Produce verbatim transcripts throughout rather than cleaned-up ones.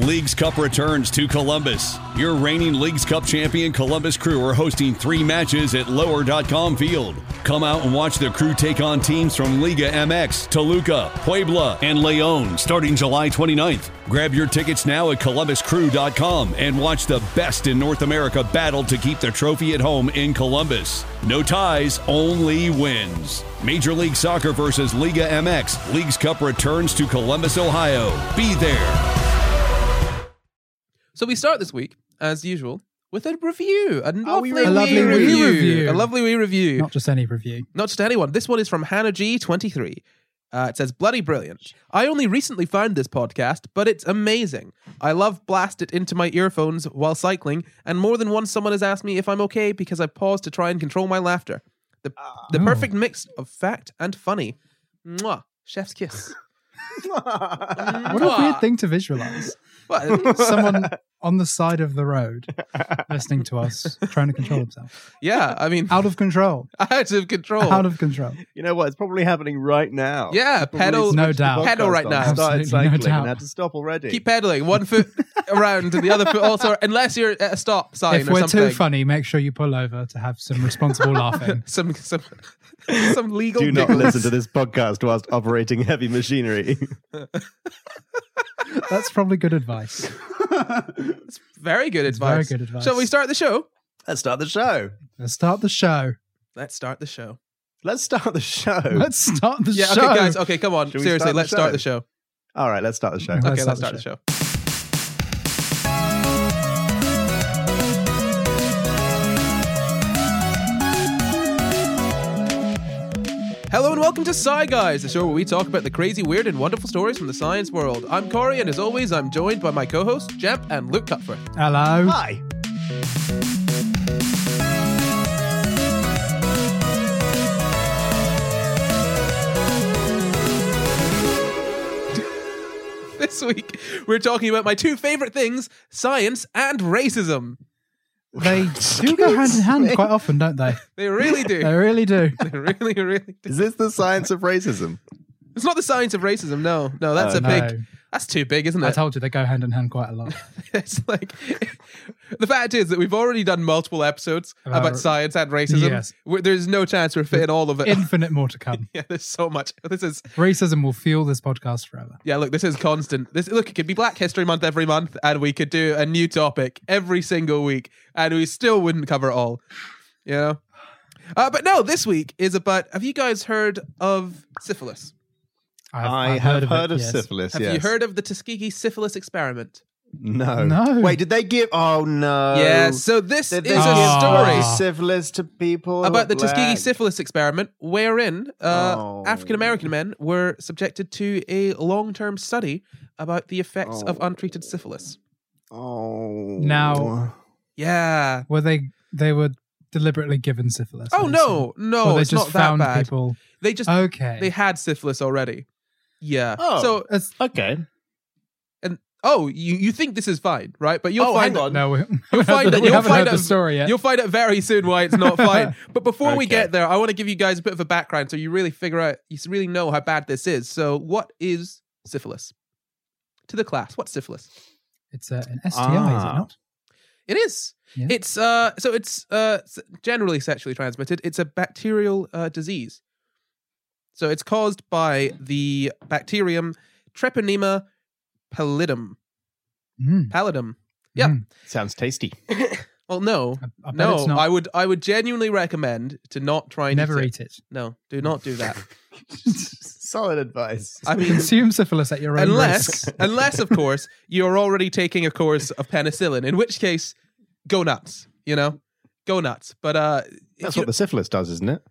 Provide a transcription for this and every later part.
Leagues Cup returns to Columbus. Your reigning Leagues Cup champion Columbus Crew are hosting three matches at lower dot com Field. Come out and watch the Crew take on teams from Liga M X, Toluca, Puebla, and León starting July twenty-ninth. Grab your tickets now at columbus crew dot com and watch the best in North America battle to keep the trophy at home in Columbus. No ties, only wins. Major League Soccer versus Liga M X. Leagues Cup returns to Columbus, Ohio. Be there. So we start this week, as usual, with a review. A lovely, really? wee A lovely review. review. A lovely wee review. Not just any review. Not just anyone. This one is from Hannah G twenty-three. Uh, it says, bloody brilliant. I only recently found this podcast, but it's amazing. I love blast it into my earphones while cycling, and more than once someone has asked me if I'm okay because I paused to try and control my laughter. The, the Oh. perfect mix of fact and funny. Mwah. Chef's kiss. What a weird thing to visualize. What? Someone on the side of the road listening to us, trying to control himself. Yeah, I mean, Out of control. out of control. Out of control. You know what? It's probably happening right now. Yeah, Probably pedal- switched No the doubt. podcast Pedal right on, now. Started Absolutely no cycling doubt. and had to stop already. Keep pedaling. One foot around and the other foot also, unless you're at a stop sign If or we're something. too funny, make sure you pull over to have some responsible laughing. some some some legal Do not giggles. listen to this podcast whilst operating heavy machinery. That's probably good advice. It's very good It's advice. very good advice. Shall we start the show? Let's start the show. Let's start the show. Let's start the show. Let's start the show. Let's start the Yeah, show. okay, guys. Okay, come on. Should we Seriously, start the let's start show? the show. All right, let's start the show. Let's Okay, start let's the start the show. Hello and welcome to Sci Guys, the show where we talk about the crazy, weird, and wonderful stories from the science world. I'm Corey, and as always, I'm joined by my co-hosts, Jemp and Luke Cutford. Hello. Hi. This week, we're talking about my two favorite things, science and racism. They do go hand in hand quite often, don't they? They really do. They really do. They really, really do. Is this the science of racism? It's not the science of racism, no. No, that's Oh, a no. big... That's too big, isn't I it? told you they go hand in hand quite a lot. It's like... The fact is that we've already done multiple episodes About- about science and racism. Yes. We're- There's no chance we're fitting all of it. Infinite more to come. Yeah, there's so much. This is... Racism will fuel this podcast forever. Yeah, look, this is constant. This Look, it could be Black History Month every month, and we could do a new topic every single week, and we still wouldn't cover it all. You know? Uh, but no, this week is about... Have you guys heard of syphilis? I've, I I've have heard, heard of, of it, yes. syphilis, Have yes. you heard of the Tuskegee syphilis experiment? No. No. Wait, did they give... Oh, no. Yeah, so this Did is they a give story bloody syphilis to people about the Black? Tuskegee syphilis experiment, wherein uh, Oh. African American men were subjected to a long-term study about the effects of Oh. untreated syphilis. Oh. Now- Yeah. Were they they were deliberately given syphilis? Oh I no, assume? no, Or they it's just not that found bad. people. They just Okay. they had syphilis already. Yeah. Oh. So It's- Okay. and oh, you you think this is fine, right? But you'll Oh, find hang out, on. no, we, You'll find we out- you'll haven't find heard out- the story yet. You'll find out very soon why it's not fine. But before we Okay. get there, I want to give you guys a bit of a background so you really figure out, you really know how bad this is. So, what is syphilis? To the class, what's syphilis? It's uh, an S T I, is it Ah. not? It is. Yeah. It's uh. So it's uh s- generally sexually transmitted. It's a bacterial uh, disease. So it's caused by the bacterium Treponema pallidum. Mm. Pallidum. Yeah. Mm. Sounds tasty. Well, no, I, I bet no. it's not. I would I would genuinely recommend to not try and Never eat it. eat it. No, do not do that. Solid advice. I mean, Consume syphilis at your own unless, risk. unless of course, you're already taking a course of penicillin, in which case, go nuts. You know, go nuts. But uh, if That's you- what the syphilis does, isn't it?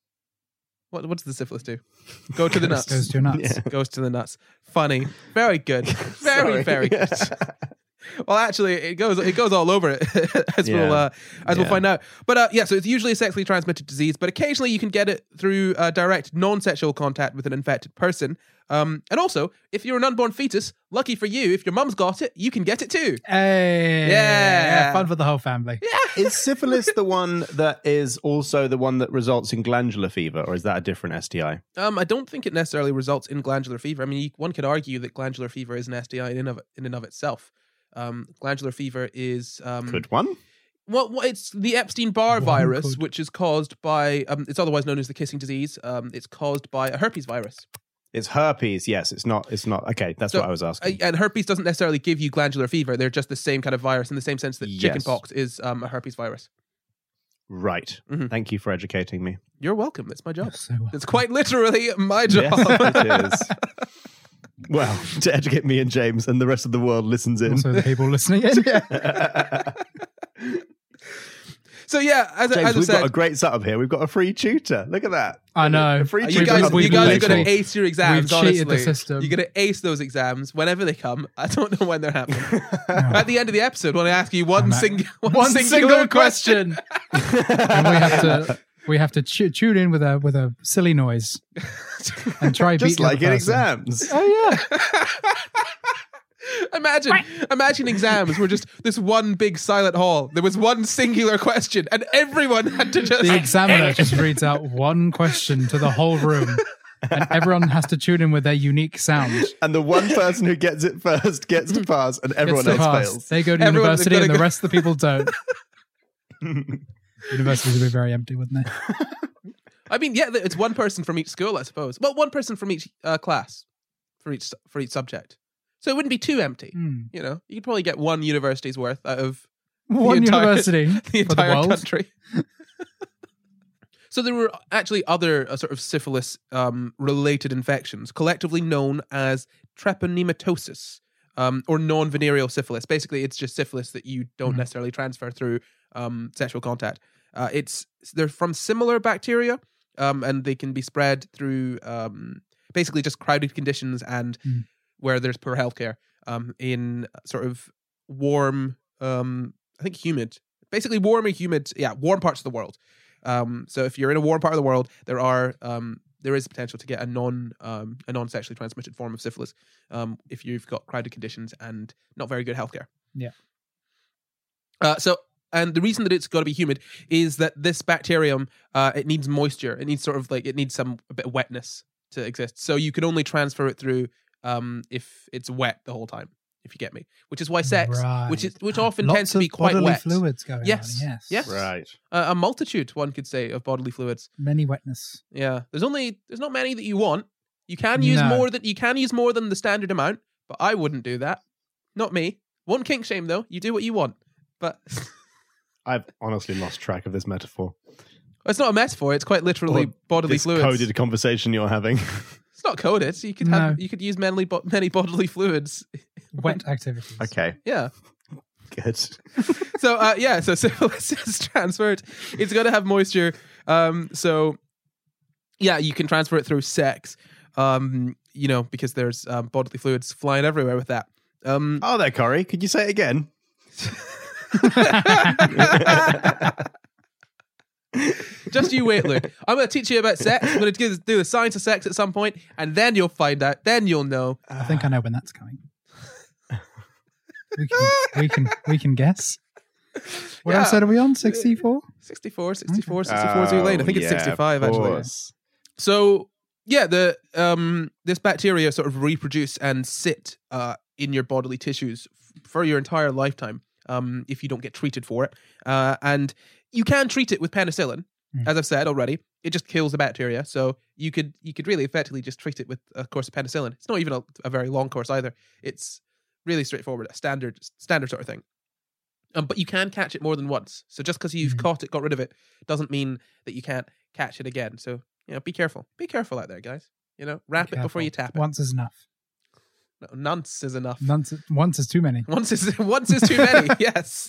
what what does the syphilis do? Go to the nuts. Goes to your nuts. Yeah. Goes to the nuts. Funny, very good, very Sorry. very good. Well, actually, it goes it goes all over it, as Yeah. we'll uh, as we'll Yeah. find out. But uh, yeah, so it's usually a sexually transmitted disease, but occasionally you can get it through uh, direct non-sexual contact with an infected person. Um, and also, if you're an unborn fetus, lucky for you, if your mum's got it, you can get it too. Hey, Yeah. fun for the whole family. Is syphilis the one that is also the one that results in glandular fever, or is that a different S T I? Um, I don't think it necessarily results in glandular fever. I mean, you, one could argue that glandular fever is an S T I in and of in and of itself. Um, glandular fever is um, Could one? Well, well, it's the Epstein-Barr One virus, could. which is caused by. Um, it's otherwise known as the kissing disease. Um, it's caused by a herpes virus. It's herpes. Yes, it's not. It's not. Okay, that's So, what I was asking. Uh, and herpes doesn't necessarily give you glandular fever. They're just the same kind of virus in the same sense that Yes. chickenpox is um, a herpes virus. Right. Mhm. Thank you for educating me. You're welcome. It's my job. So, uh, It's quite literally my job. Yes, it is. Well, to educate me and James, and the rest of the world listens in. also the people listening in. So yeah, as, James, as I we've said, got a great setup here. We've got a free tutor. Look at that. I know. A free Uh, tutor. you guys, on you we've guys are we've going to literally- ace your exams. we've cheated the honestly, system. you're going to ace those exams whenever they come. I don't know when they're happening. At the end of the episode, when I ask you one, I'm at- sing- one, One singular, single question, question. And we have to we have to tu- tune in with a with a silly noise and try Just beat the like other in person. exams. Oh yeah. imagine, imagine exams were just this one big silent hall. There was one singular question, and everyone had to just. The examiner just reads out one question to the whole room, and everyone has to tune in with their unique sound. And the one person who gets it first gets to pass, and everyone Gets to else pass. fails. They go to Everyone- university, they've and gotta the go- rest of the people don't. Universities would be very empty, wouldn't they? I mean, yeah, it's one person from each school, I suppose. Well, one person from each uh, class for each for each subject. So it wouldn't be too empty. Hmm. You know, you could probably get one university's worth out of One entire- university the for the entire world. country. So there were actually other uh, sort of syphilis um, related infections, collectively known as treponematosis, um, or non-venereal syphilis. Basically, it's just syphilis that you don't Mhm. necessarily transfer through um, sexual contact. Uh, it's they're from similar bacteria, um, and they can be spread through um, basically just crowded conditions and Mm. where there's poor healthcare um, in sort of warm, um, I think humid, basically warm and humid, yeah, warm parts of the world. Um, so if you're in a warm part of the world, there are um, there is potential to get a non um, a non sexually transmitted form of syphilis um, if you've got crowded conditions and not very good healthcare. Yeah. Uh, so and the reason that it's got to be humid is that this bacterium uh, it needs moisture. It needs sort of like it needs some a bit of wetness to exist. So you can only transfer it through um, if it's wet the whole time. If you get me, which is why sex, Right. which is which often Lots tends to of be quite bodily wet. fluids going Yes. on. Yes. Yes. Right. Uh, a multitude, one could say, of bodily fluids. Many wetness. Yeah, there's only there's not many that you want. You can use No. more than you can use more than the standard amount, but I wouldn't do that. Not me. Won't kink shame though. You do what you want, but I've honestly lost track of this metaphor. it's not a metaphor. It's quite literally Or bodily this fluids. coded conversation you're having. It's not coded. So you could have No. you could use many bo- many bodily fluids. Wet activities. Okay, Yeah. good. So uh, yeah, so syphilis is transferred. It's going to have moisture. Um, so yeah, you can transfer it through sex. Um, you know, because there's um, bodily fluids flying everywhere with that. Um, Oh, there, Corey. Could you say it again? just you wait, Luke. I'm going to teach you about sex. I'm going to do the science of sex at some point, and then you'll find out. Then you'll know. I think I know when that's coming. We can we can we can guess. What Yeah. episode are we on? sixty-four? sixty-four, sixty-four, sixty-four Zoo Lane. I think Oh, it's yeah, sixty-five of actually. course. So yeah, the um this bacteria sort of reproduce and sit uh in your bodily tissues f- for your entire lifetime um if you don't get treated for it. Uh and you can treat it with penicillin, Mm. as I've said already. It just kills the bacteria. So you could you could really effectively just treat it with a course of penicillin. It's not even a, a very long course either. It's really straightforward, a standard standard sort of thing. Um, but you can catch it more than once. So just because you've Mhm. caught it, got rid of it, doesn't mean that you can't catch it again. So, you know, be careful. Be careful out there, guys. You know, wrap it before Careful. you tap it. Once is enough. No, nonce is enough. Once, once is too many. Once is once is too many. Yes.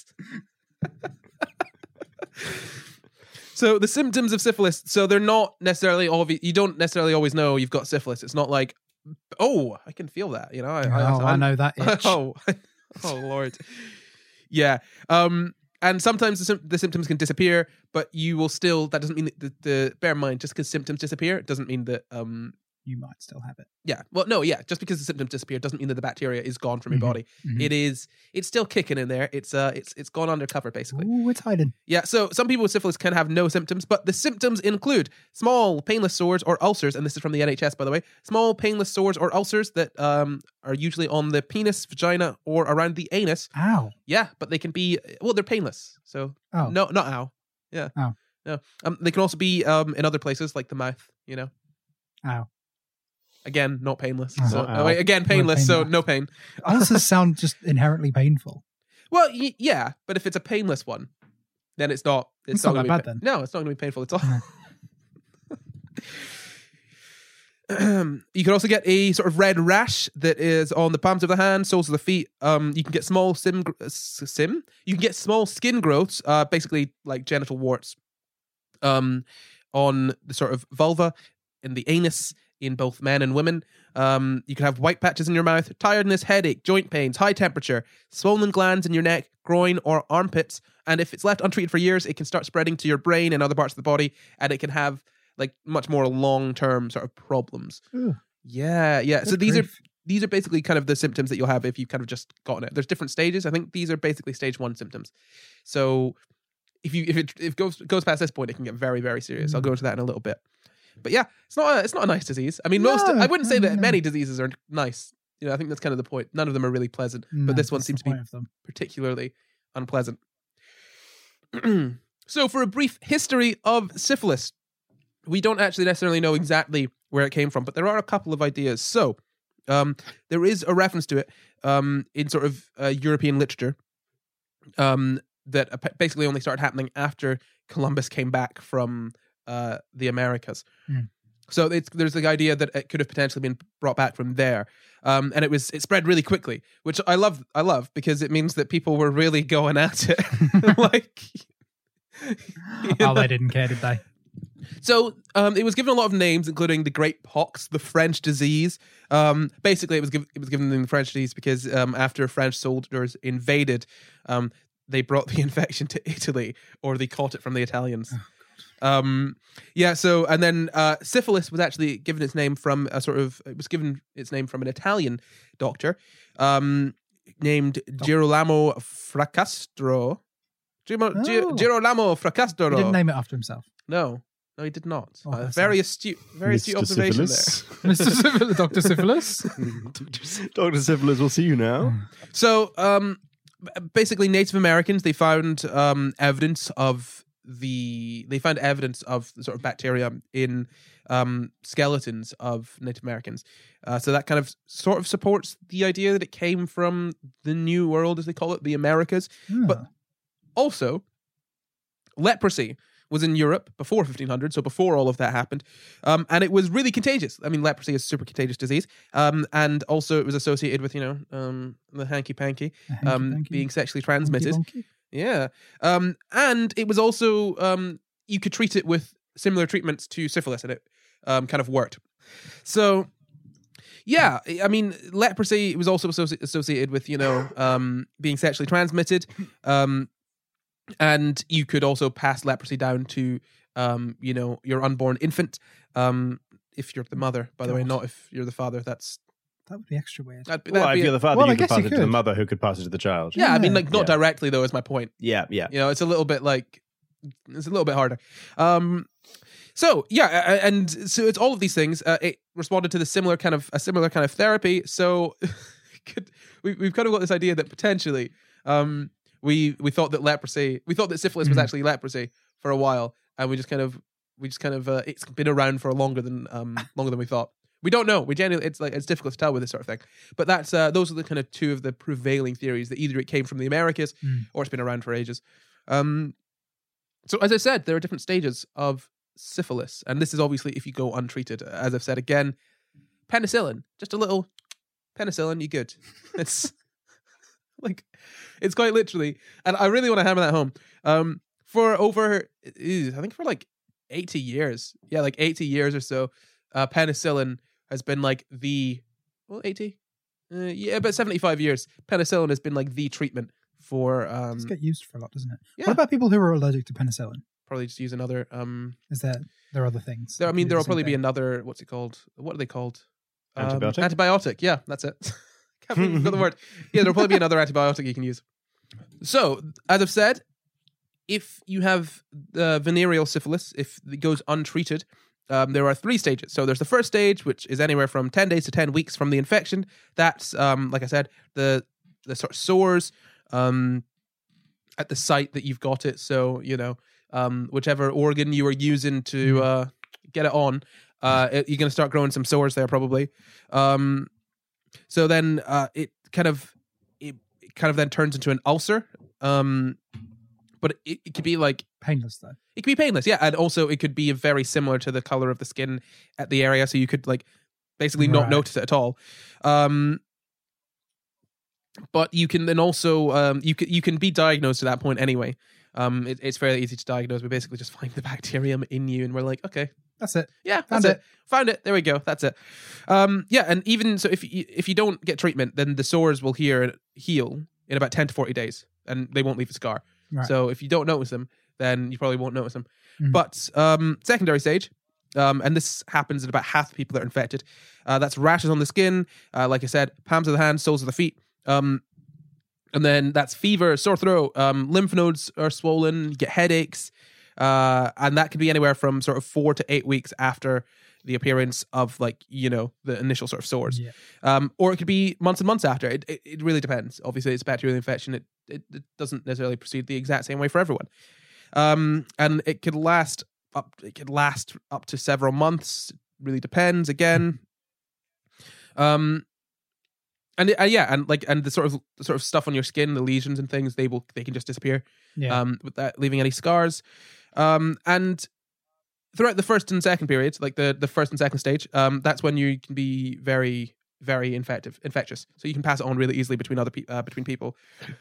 So the symptoms of syphilis. So they're not necessarily obvious. You don't necessarily always know you've got syphilis. It's not like, oh, I can feel that. You know. I, oh, I, I'm- know that itch. Oh, oh Lord. Yeah. Um, and sometimes the, sym- the symptoms can disappear, but you will still, that doesn't mean that the, the bear in mind, just because symptoms disappear, it doesn't mean that um you might still have it. Yeah. Well, no, yeah. Just because the symptoms disappear doesn't mean that the bacteria is gone from your Mhm, body. mhm. It is. It's still kicking in there. It's uh. It's it's gone undercover basically. Ooh, it's hiding. Yeah. So some people with syphilis can have no symptoms, but the symptoms include small painless sores or ulcers, and this is from the N H S, by the way. Small painless sores or ulcers that um are usually on the penis, vagina, or around the anus. Ow. Yeah, but they can be well. They're painless. So Oh. no, not ow. Yeah. Ow. No. Um. They can also be um in other places like the mouth. You know. Ow. Again, not painless. Oh. So, Ow. oh, wait, again, painless, so painless. no pain. Ulcers sound just inherently painful. Well, y- yeah, but if it's a painless one, then it's not. It's, It's not gonna that be bad then. No, it's not going to be painful at all. No. You can also get a sort of red rash that is on the palms of the hand, soles of the feet. Um, you can get small sim, gr- s- sim. You can get small skin growths, uh, basically like genital warts, um, on the sort of vulva, in the anus, in both men and women. Um, you can have white patches in your mouth, tiredness, headache, joint pains, high temperature, swollen glands in your neck, groin, or armpits. And if it's left untreated for years, it can start spreading to your brain and other parts of the body, and it can have like much more long-term sort of problems. Ooh. Yeah, yeah. So Good these are grief. these are basically kind of the symptoms that you'll have if you kind of just gotten it. There's different stages. I think these are basically stage one symptoms. So if you if it if it goes goes past this point, it can get very very serious. I'll go into that in a little bit. But yeah, it's not a, it's not a nice disease. I mean, most No, I wouldn't say no, that no. many diseases are nice. You know, I think that's kind of the point. None of them are really pleasant, No, but this one that's seems the to be point of them. particularly unpleasant. So, for a brief history of syphilis, we don't actually necessarily know exactly where it came from, but there are a couple of ideas. So, um, there is a reference to it um, in sort of uh, European literature um, that ap- basically only started happening after Columbus came back from uh, the Americas. Hmm. So it's, there's the idea that it could have potentially been brought back from there, um, and it was it spread really quickly, which I love. I love because it means that people were really going at it, like. you Oh, know? they didn't care, did they? So um, it was given a lot of names, including the Great Pox, the French disease. Um, basically, it was given it was given the French disease because um, after French soldiers invaded, um, they brought the infection to Italy, or they caught it from the Italians. Um, yeah. So and then uh, syphilis was actually given its name from a sort of it was given its name from an Italian doctor um, named Girolamo Fracastro. Giro- Gi- Oh. Girolamo He didn't Fracastro. name it after himself. No, no, he did not. Oh, Uh, that's very sad. astute, very astute Mister observation Syphilis. Mister Syphilis, Doctor Syphilis. Doctor Syphilis will see you now. there. So, um, b- basically, Native Americans they found um, evidence of the they found evidence of the sort of bacteria in um, skeletons of Native Americans. Uh, so that kind of sort of supports the idea that it came from the New World, as they call it, the Americas. But also, leprosy was in Europe before fifteen hundred, so before all of that happened. Um, and it was really contagious. I mean, leprosy is a super contagious disease. Um, and also it was associated with, you know, um, the hanky-panky, um, being sexually transmitted. Yeah. Um, and it was also, um, you could treat it with similar treatments to syphilis, and it um, kind of worked. So, yeah, I mean, leprosy was also associ- associated with, you know, um, being sexually transmitted. Um, and you could also pass leprosy down to, um, you know, your unborn infant. Um, if you're the mother, by the way, God. not if you're the father. That's That would be extra weird. that'd, be- Well, that'd if be you're a- the father, Well, I you could guess pass you it to the could. mother, who could pass it to the child. yeah, I mean, Yeah. like not Yeah. directly though is my point. Yeah, yeah. You know, it's a little bit like it's a little bit harder. Um, so yeah, a- a- and so it's all of these things. Uh, it responded to the similar kind of a similar kind of therapy. So could, we, we've kind of got this idea that potentially um, we we thought that leprosy, we thought that syphilis was Mhm. actually leprosy for a while, and we just kind of we just kind of uh, it's been around for longer than um, longer than we thought. We don't know. We genuinely, it's like it's difficult to tell with this sort of thing. But that's uh, those are the kind of two of the prevailing theories that either it came from the Americas Mm. or it's been around for ages. Um, so as I said, there are different stages of syphilis, and this is obviously if you go untreated. As I've said again, penicillin, just a little penicillin, you're good. It's like it's quite literally, and I really want to hammer that home. Um, for over, ew, I think for like eighty years, yeah, like eighty years or so, uh, penicillin has been like the well, eighty, uh, yeah, about seventy-five years. Penicillin has been like the treatment for um, It's get used for a lot, doesn't it? yeah. What about people who are allergic to penicillin? probably just use another. Um, Is there there are other things? there, I that mean, do there the will same probably be thing? another. What's it called? What are they called? Um, Antibiotic? antibiotic. Yeah, that's it. Can't believe I've got the word. Yeah, there'll probably be another antibiotic you can use. So, as I've said, if you have uh, venereal syphilis, if it goes untreated, um, there are three stages. So there's the first stage, which is anywhere from ten days to ten weeks from the infection. That's, um, like I said, the the sort of sores um, at the site that you've got it. So, you know, um, whichever organ you are using to uh, get it on, uh, it, you're going to start growing some sores there probably. Um, so then uh, it kind of it, it kind of then turns into an ulcer. Um, but it, it could be like Painless though. it could be painless, yeah, and also it could be very similar to the color of the skin at the area, so you could like basically not Right. notice it at all. Um, but you can then also um, you can you can be diagnosed at that point anyway. Um, it, it's fairly easy to diagnose. We basically just find the bacterium in you, and we're like, okay, That's it. yeah, Found that's it. it. Found it. There we go. That's it. Um, yeah, and even so, if you, if you don't get treatment, then the sores will heal heal in about ten to forty days, and they won't leave a scar. Right. So if you don't notice them, then you probably won't notice them. Mhm. But um, secondary stage, um, and this happens in about half the people that are infected. Uh, that's rashes on the skin, uh, like I said, palms of the hands, soles of the feet. Um, and then that's fever, sore throat, um, lymph nodes are swollen, you get headaches, uh, and that could be anywhere from sort of four to eight weeks after the appearance of, like, you know, the initial sort of sores. Yeah. Um, or it could be months and months after. It, it, it really depends. Obviously, it's a bacterial infection. It, it it doesn't necessarily proceed the exact same way for everyone. Um, and it could last up. It could last up to several months. It really depends. Again, um, and uh, yeah, and like and the sort of the sort of stuff on your skin, the lesions and things, they will they can just disappear. Yeah. Um, without leaving any scars. Um, and throughout the first and second periods, like the, the first and second stage, um, that's when you can be very, very infective, infectious. So you can pass it on really easily between other pe- uh, between people.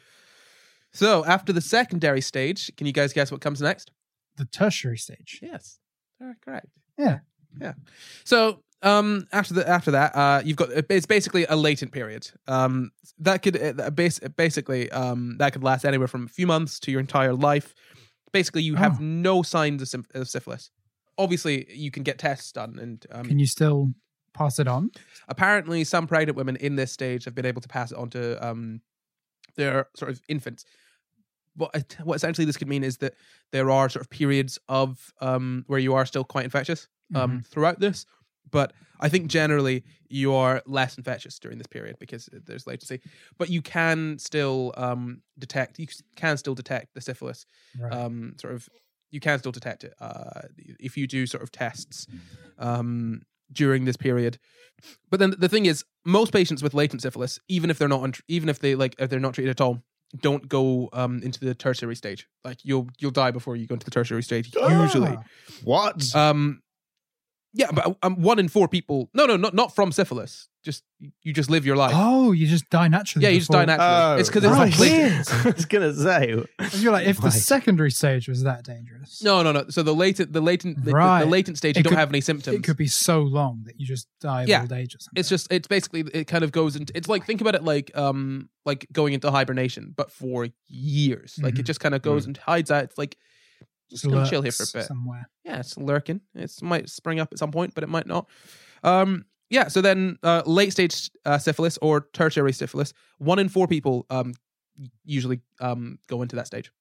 So after the secondary stage, can you guys guess what comes next? The tertiary stage. Yes, all right, correct. Yeah. Yeah. So um, after the after that, uh, you've got it's basically a latent period. Um, that could uh, base, basically um, that could last anywhere from a few months to your entire life. Basically, you have Oh. no signs of, sym- of syphilis. Obviously, you can get tests done, and um, Can you still pass it on? apparently, some pregnant women in this stage have been able to pass it on to um, their sort of infants. What it- what essentially this could mean is that there are sort of periods of um, where you are still quite infectious um, throughout this, but I think generally you are less infectious during this period because there's latency. But you can still um, detect. You can still detect the syphilis. Right. Um, sort of, you can still detect it uh, if you do sort of tests um, during this period. But then the thing is, most patients with latent syphilis, even if they're not, untr- even if they like, if they're not treated at all, don't go um, into the tertiary stage. Like you'll you'll die before you go into the tertiary stage. Usually, Ah. What? um, yeah, but um, one in four people. No, no, not not from syphilis. Just you just live your life. Oh, you just die naturally. yeah, you just die before- naturally. Oh, it's because it's right. like latent. I was gonna say. You're like, if the Right. secondary stage was that dangerous, No, no, no. So the latent, the latent, the, Right. the, the latent stage, you It don't could- have any symptoms. it could be so long that you just die of Yeah. old age or something. It's just it's basically it kind of goes into it's like think about it like um like going into hibernation but for years. Like it Mhm. just kind of goes and hides out. It's like just gonna chill here for a Lurks bit. somewhere. Yeah, it's lurking. It might spring up at some point, but it might not. Um yeah, so then uh, late stage uh, syphilis or tertiary syphilis, one in four people um usually um go into that stage.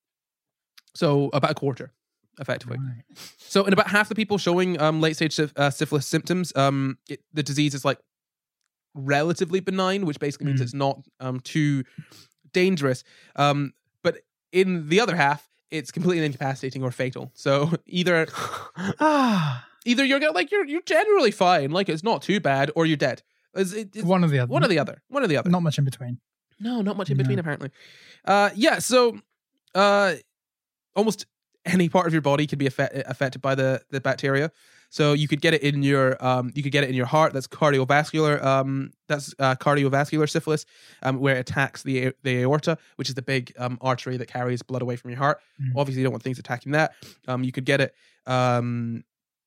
So about a quarter, effectively. Right. So in about half the people showing um, late stage syph- uh, syphilis symptoms, um, it, the disease is like relatively benign, which basically means Mm. it's not um, too dangerous. Um, but in the other half, it's completely incapacitating or fatal. So either Ah, either you're gonna- like you're you're generally fine, like it's not too bad, or you're dead. It's, it- it's one or the other. one or the other. One or the other. Not much in between. No, not much in No. between, apparently. Uh, yeah, so uh, almost any part of your body can be affect- affected by the, the bacteria. So you could get it in your um, you could get it in your heart. That's cardiovascular. Um, that's uh, cardiovascular syphilis, um, where it attacks the the aorta, which is the big um, artery that carries blood away from your heart. Mm. Obviously, you don't want things attacking that. Um, you could get it. Um,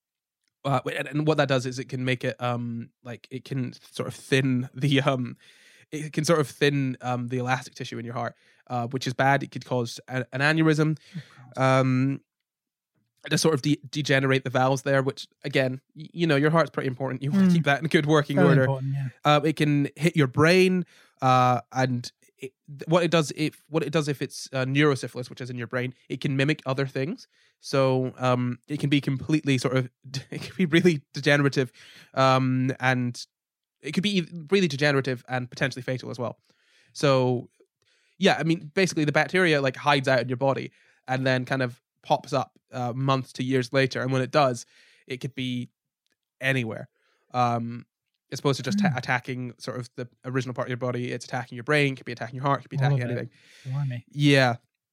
uh, and, and what that does is it can make it um, like it can sort of thin the um, it can sort of thin um, the elastic tissue in your heart, uh, which is bad. It could cause a, an aneurysm. Um, to sort of de- degenerate the valves there, which again, y- you know, your heart's pretty important. You want to Mm. keep that in good working Very order. important, yeah. Uh, it can hit your brain, uh, and it, what it does if what it does if it's uh, neurosyphilis, which is in your brain, it can mimic other things. So um, it can be completely sort of it can be really degenerative, um, and it could be really degenerative and potentially fatal as well. So yeah, I mean, basically the bacteria like hides out in your body and then kind of pops up uh, months to years later, and when it does, it could be anywhere. Um, as opposed to just ta- Mm. attacking sort of the original part of your body, it's attacking your brain, could be attacking your heart, could be All attacking of it. anything. Blimey. Yeah.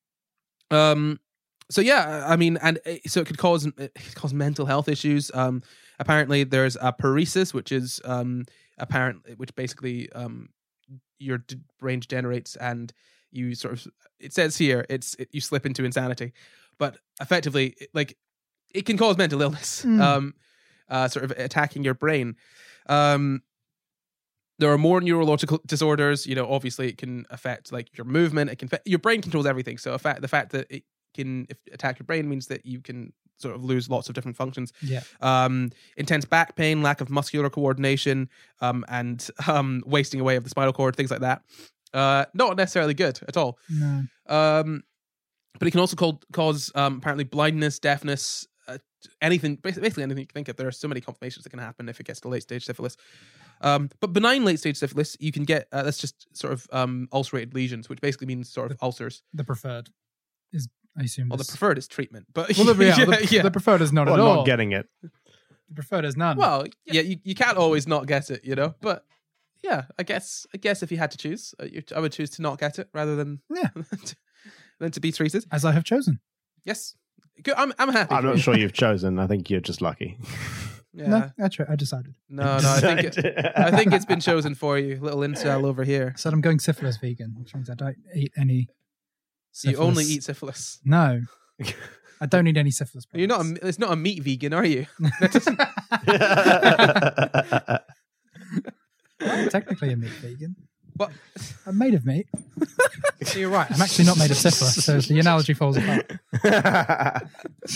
Um. So yeah, I mean, and it, so it could cause it could cause mental health issues. Um. Apparently, there's a paresis, which is um apparent, which basically um your d- brain degenerates and you sort of. It says here it's it, you slip into insanity, but effectively, it, like it can cause mental illness. Mm. Um. Uh. Sort of attacking your brain. Um. There are more neurological disorders. You know, obviously, it can affect like your movement. It can your brain controls everything. So, fact the fact that it can if attack your brain means that you can sort of lose lots of different functions. Yeah. Um, intense back pain, lack of muscular coordination, um, and um, wasting away of the spinal cord, things like that. Uh, not necessarily good at all. No. Um, but it can also cause, cause um, apparently blindness, deafness, uh, anything, basically anything you can think of. There are so many complications that can happen if it gets to late stage syphilis. Um, but benign late stage syphilis, you can get, uh, that's just sort of um, ulcerated lesions, which basically means sort of ulcers. The preferred is, I assume. Well, the is- preferred is treatment, but Well, the, yeah, yeah, the, yeah. the preferred is not Well, at all. not getting it. The preferred is none. Well, yeah, you, you can't always not get it, you know. But yeah, I guess I guess if you had to choose, uh, you, I would choose to not get it rather than Yeah. than to be treated. As I have chosen. Yes, good. I'm I'm happy. I'm for not you. sure you've chosen. I think you're just lucky. Yeah. No, I, tr- I decided. No, no, I think it, I think it's been chosen for you. Little incel over here. I said I'm going syphilis vegan, which means I don't eat any syphilis. You only eat syphilis. No. I don't eat any syphilis products. You're not. A, it's not a meat vegan, are you? That doesn't- I'm technically a meat vegan. What? I'm made of meat. So you're right. I'm actually not made of syphilis, so the analogy falls apart.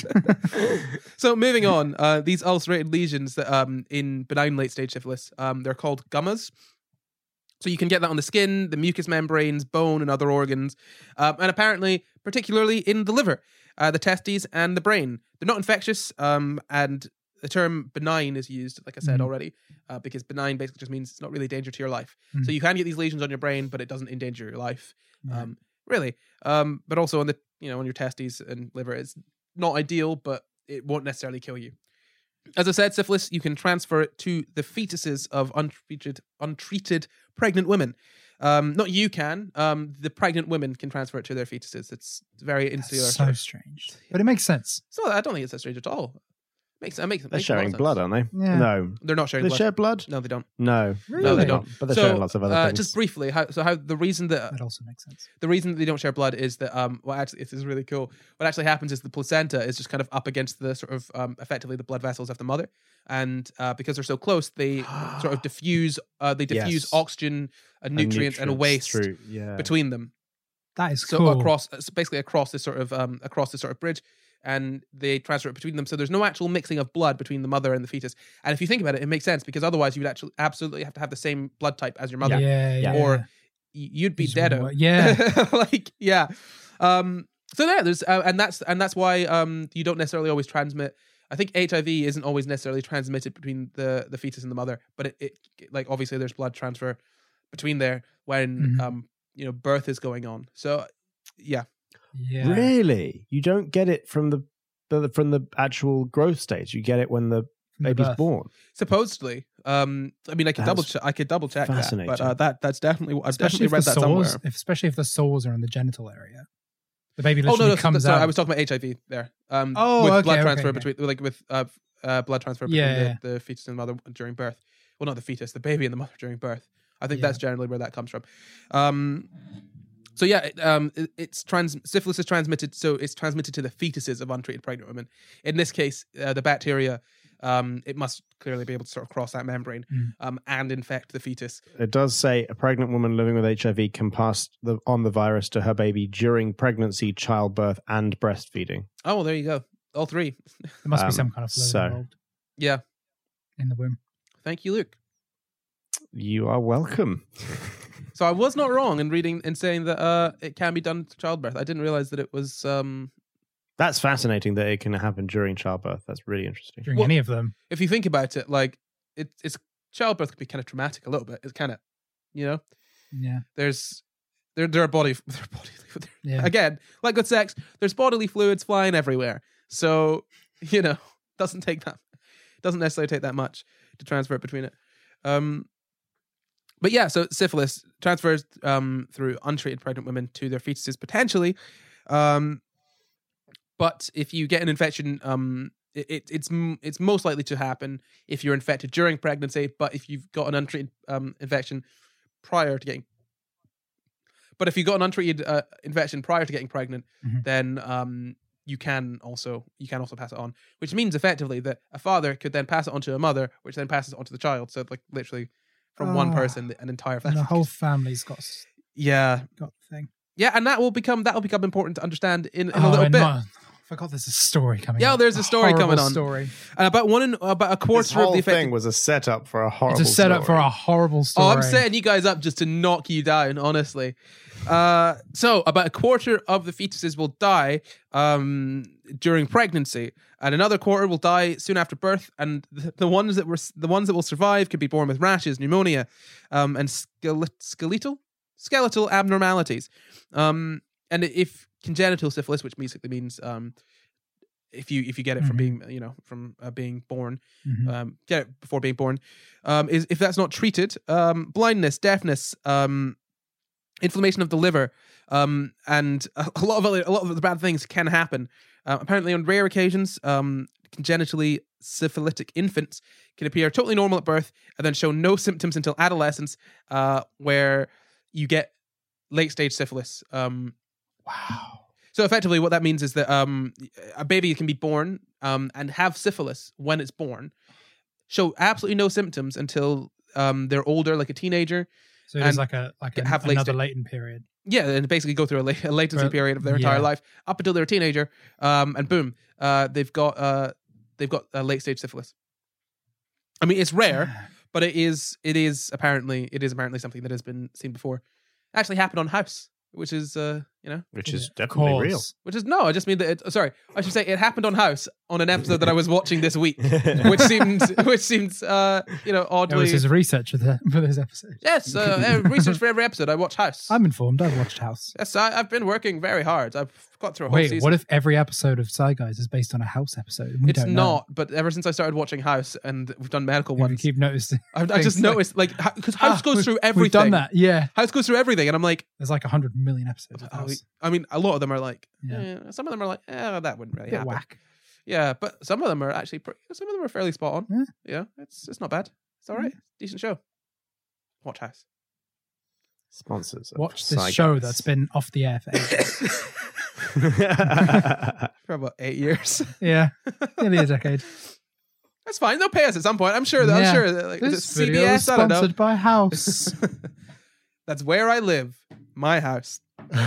So moving on, uh, these ulcerated lesions that um in benign late stage syphilis, um, they're called gummas. So you can get that on the skin, the mucous membranes, bone, and other organs, um, and apparently, particularly in the liver, uh, the testes, and the brain. They're not infectious, um, and the term benign is used, like I said Mhm. already, uh, because benign basically just means it's not really a danger to your life. Mhm. So you can get these lesions on your brain, but it doesn't endanger your life, Yeah. um, really. Um, but also on the you know on your testes and liver, it's not ideal, but it won't necessarily kill you. As I said, syphilis, you can transfer it to the fetuses of untreated, untreated pregnant women. Um, not you can. Um, the pregnant women can transfer it to their fetuses. It's very insular. That's so strange. But it makes sense. So I don't think it's that strange at all. Makes it makes. They're makes a lot of sharing sense. blood, aren't they? Yeah. No. They're not sharing They blood. share blood? No, they don't. No. Really? No, they they're don't. not. But they're So, sharing lots of other uh, things. Just briefly, how, so how the reason that That also makes sense. the reason that they don't share blood is that um well actually this is really cool. What actually happens is the placenta is just kind of up against the sort of um effectively the blood vessels of the mother, and uh, because they're so close, they sort of diffuse uh they diffuse Yes. oxygen, and nutrients, and, waste through, yeah. between them. That is So cool. across so basically across this sort of um across this sort of bridge, and they transfer it between them. So there's no actual mixing of blood between the mother and the fetus. And if you think about it, it makes sense because otherwise you would actually absolutely have to have the same blood type as your mother. Yeah, yeah. Or y- you'd be Just dead. wouldn't work. Yeah. like yeah. Um. So yeah, there's uh, and that's and that's why um you don't necessarily always transmit. I think H I V isn't always necessarily transmitted between the the fetus and the mother, but it, it like obviously there's blood transfer between there when Mhm. um you know birth is going on. So yeah. Yeah. Really? You don't get it from the, the from the actual growth stage. You get it when the From the baby's birth. born. Supposedly, um, I mean, I could That's double check. I could double check that, fascinating. but uh, that that's definitely I've Especially definitely if read the that somewhere. sores, if, especially if the sores are in the genital area. The baby Oh literally no, no, comes sorry, out. I was talking about H I V there. Um, Oh, with okay, blood okay, transfer okay. between, like with uh, uh, blood transfer between Yeah, the, yeah. the fetus and the mother during birth. Well, not the fetus, the baby and the mother during birth. I think Yeah. that's generally where that comes from. Um, so yeah, it, um, it, it's trans syphilis is transmitted. So it's transmitted to the fetuses of untreated pregnant women. In this case, uh, the bacteria. Um, it must clearly be able to sort of cross that membrane Mm. um, and infect the fetus. It does say a pregnant woman living with H I V can pass the, on the virus to her baby during pregnancy, childbirth, and breastfeeding. Oh, well, there you go. All three. There must Um, be some kind of fluid so- involved Yeah. in the womb. Thank you, Luke. You are welcome. So I was not wrong in reading and saying that uh, it can be done to childbirth. I didn't realize that it was. Um, That's fascinating that it can happen during childbirth. That's really interesting. During Well- any of them. if you think about it, like it, it's childbirth can be kind of traumatic a little bit. It's kind of, you know, Yeah. there's there there are body there are bodily Yeah. again like with sex. There's bodily fluids flying everywhere. So you know, doesn't take that doesn't necessarily take that much to transfer it between it. Um, But yeah, so syphilis transfers um, through untreated pregnant women to their fetuses potentially. Um, but if you get an infection, um, it, it, it's m- it's most likely to happen if you're infected during pregnancy. But if you've got an untreated um, infection prior to getting, but if you got an untreated uh, infection prior to getting pregnant, Mhm. then um, you can also you can also pass it on. Which means effectively that a father could then pass it on to a mother, which then passes it on to the child. So like literally. From one Ah. person, an entire And family. the whole family's got s- yeah, got the thing. yeah, and that will become that will become important to understand in, in a Oh, little and bit. my- I forgot there's a story coming. Yeah, up. there's a story horrible coming on. Story. And about one in, about a This quarter of whole the affected. thing was a setup for a horrible It's a setup for story. a horrible story. Oh, I'm setting you guys up just to knock you down, honestly. Uh, so about a quarter of the fetuses will die um, during pregnancy, and another quarter will die soon after birth. And the, the ones that were the ones that will survive could be born with rashes, pneumonia, um, and skele- skeletal skeletal abnormalities. Um, and if congenital syphilis, which basically means um, if you if you get it from Mhm. being you know from uh, being born, Mhm. um, get it before being born, um, is if that's not treated, um, blindness, deafness, um, inflammation of the liver, um, and a, a lot of other, a lot of the bad things can happen. Uh, apparently, on rare occasions, um, congenitally syphilitic infants can appear totally normal at birth and then show no symptoms until adolescence, uh, where you get late stage syphilis. Um, Wow. so effectively, what that means is that um, a baby can be born um, and have syphilis when it's born, show absolutely no symptoms until um, they're older, like a teenager. So it is And like a like a, have late another sta- latent period. Yeah, and basically go through a, la- a latency Well, period of their yeah. entire life up until they're a teenager, um, and boom, uh, they've got uh, they've got uh, late stage syphilis. I mean, it's rare, but it is it is apparently it is apparently something that has been seen before. Actually, happened on House, which is uh, you know. Which Yeah, is of definitely real. course. Which is no, I just mean that. It, sorry, I should say it happened on House on an episode that I was watching this week, which seemed, which seemed, uh, you know, That oddly. was his research for, the, for this episode. Yes, uh, uh, research for every episode. I watch House. I'm informed. I've watched House. yes, I, I've been working very hard. I've got through a whole Wait, season. what if every episode of Sci Guys is based on a House episode? We it's don't know. not, but ever since I started watching House and we've done medical You ones, keep noticing. I've, I just things like- noticed like because House Ah, goes we've- through everything. We've done that. Yeah. House goes through everything, and I'm like, There's like a hundred million episodes of oh, House. I mean, a lot of them are like, Yeah. eh, some of them are like, eh, that wouldn't really Bit happen. whack. Yeah, but some of them are actually, pretty, some of them are fairly spot on. Yeah. Yeah, it's it's not bad. It's all right. Decent show. Watch House. Sponsors. of Watch this Sci show Guys. that's been off the air for ages. For about eight years. yeah. Nearly a decade. That's fine. They'll pay us at some point. I'm sure. That, Yeah. I'm sure. That, like, is it This video is C B S? I don't know. sponsored by House. That's where I live. My house.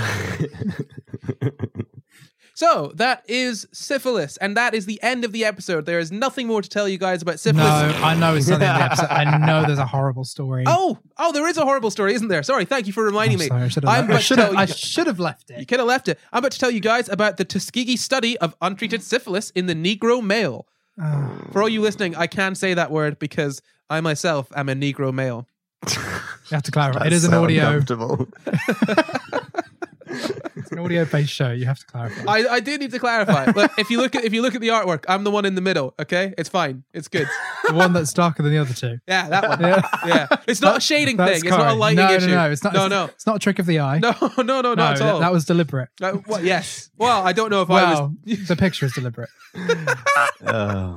So that is syphilis, and that is the end of the episode. There is nothing more to tell you guys about no, syphilis. I know it's not the end of the episode. I know there's a horrible story. Oh, oh, there is a horrible story, isn't there? Sorry, thank you for reminding I'm me. sorry, I should I'm have, about I to should tell have, you- I should have left You it. could have left it. I'm about to tell you guys about the Tuskegee study of untreated syphilis in the Negro male. Oh, For all you listening, I can say that word because I myself am a Negro male. you have to clarify. It That's is an so audio. uncomfortable. It's an audio-based show. You have to clarify. I, I do need to clarify. Look, if you look at if you look at the artwork, I'm the one in the middle. Okay, it's fine. It's good. The one that's darker than the other two. Yeah, that one. Yeah. Yeah, it's not a shading That's thing. It's not a correct. lighting no, issue. No, no, it's not. No, it's, no, It's not a trick of the eye. no, no, no, no, not at all. that was deliberate. Uh, well, yes. Well, I don't know if I Well, was. the picture is deliberate. Oh.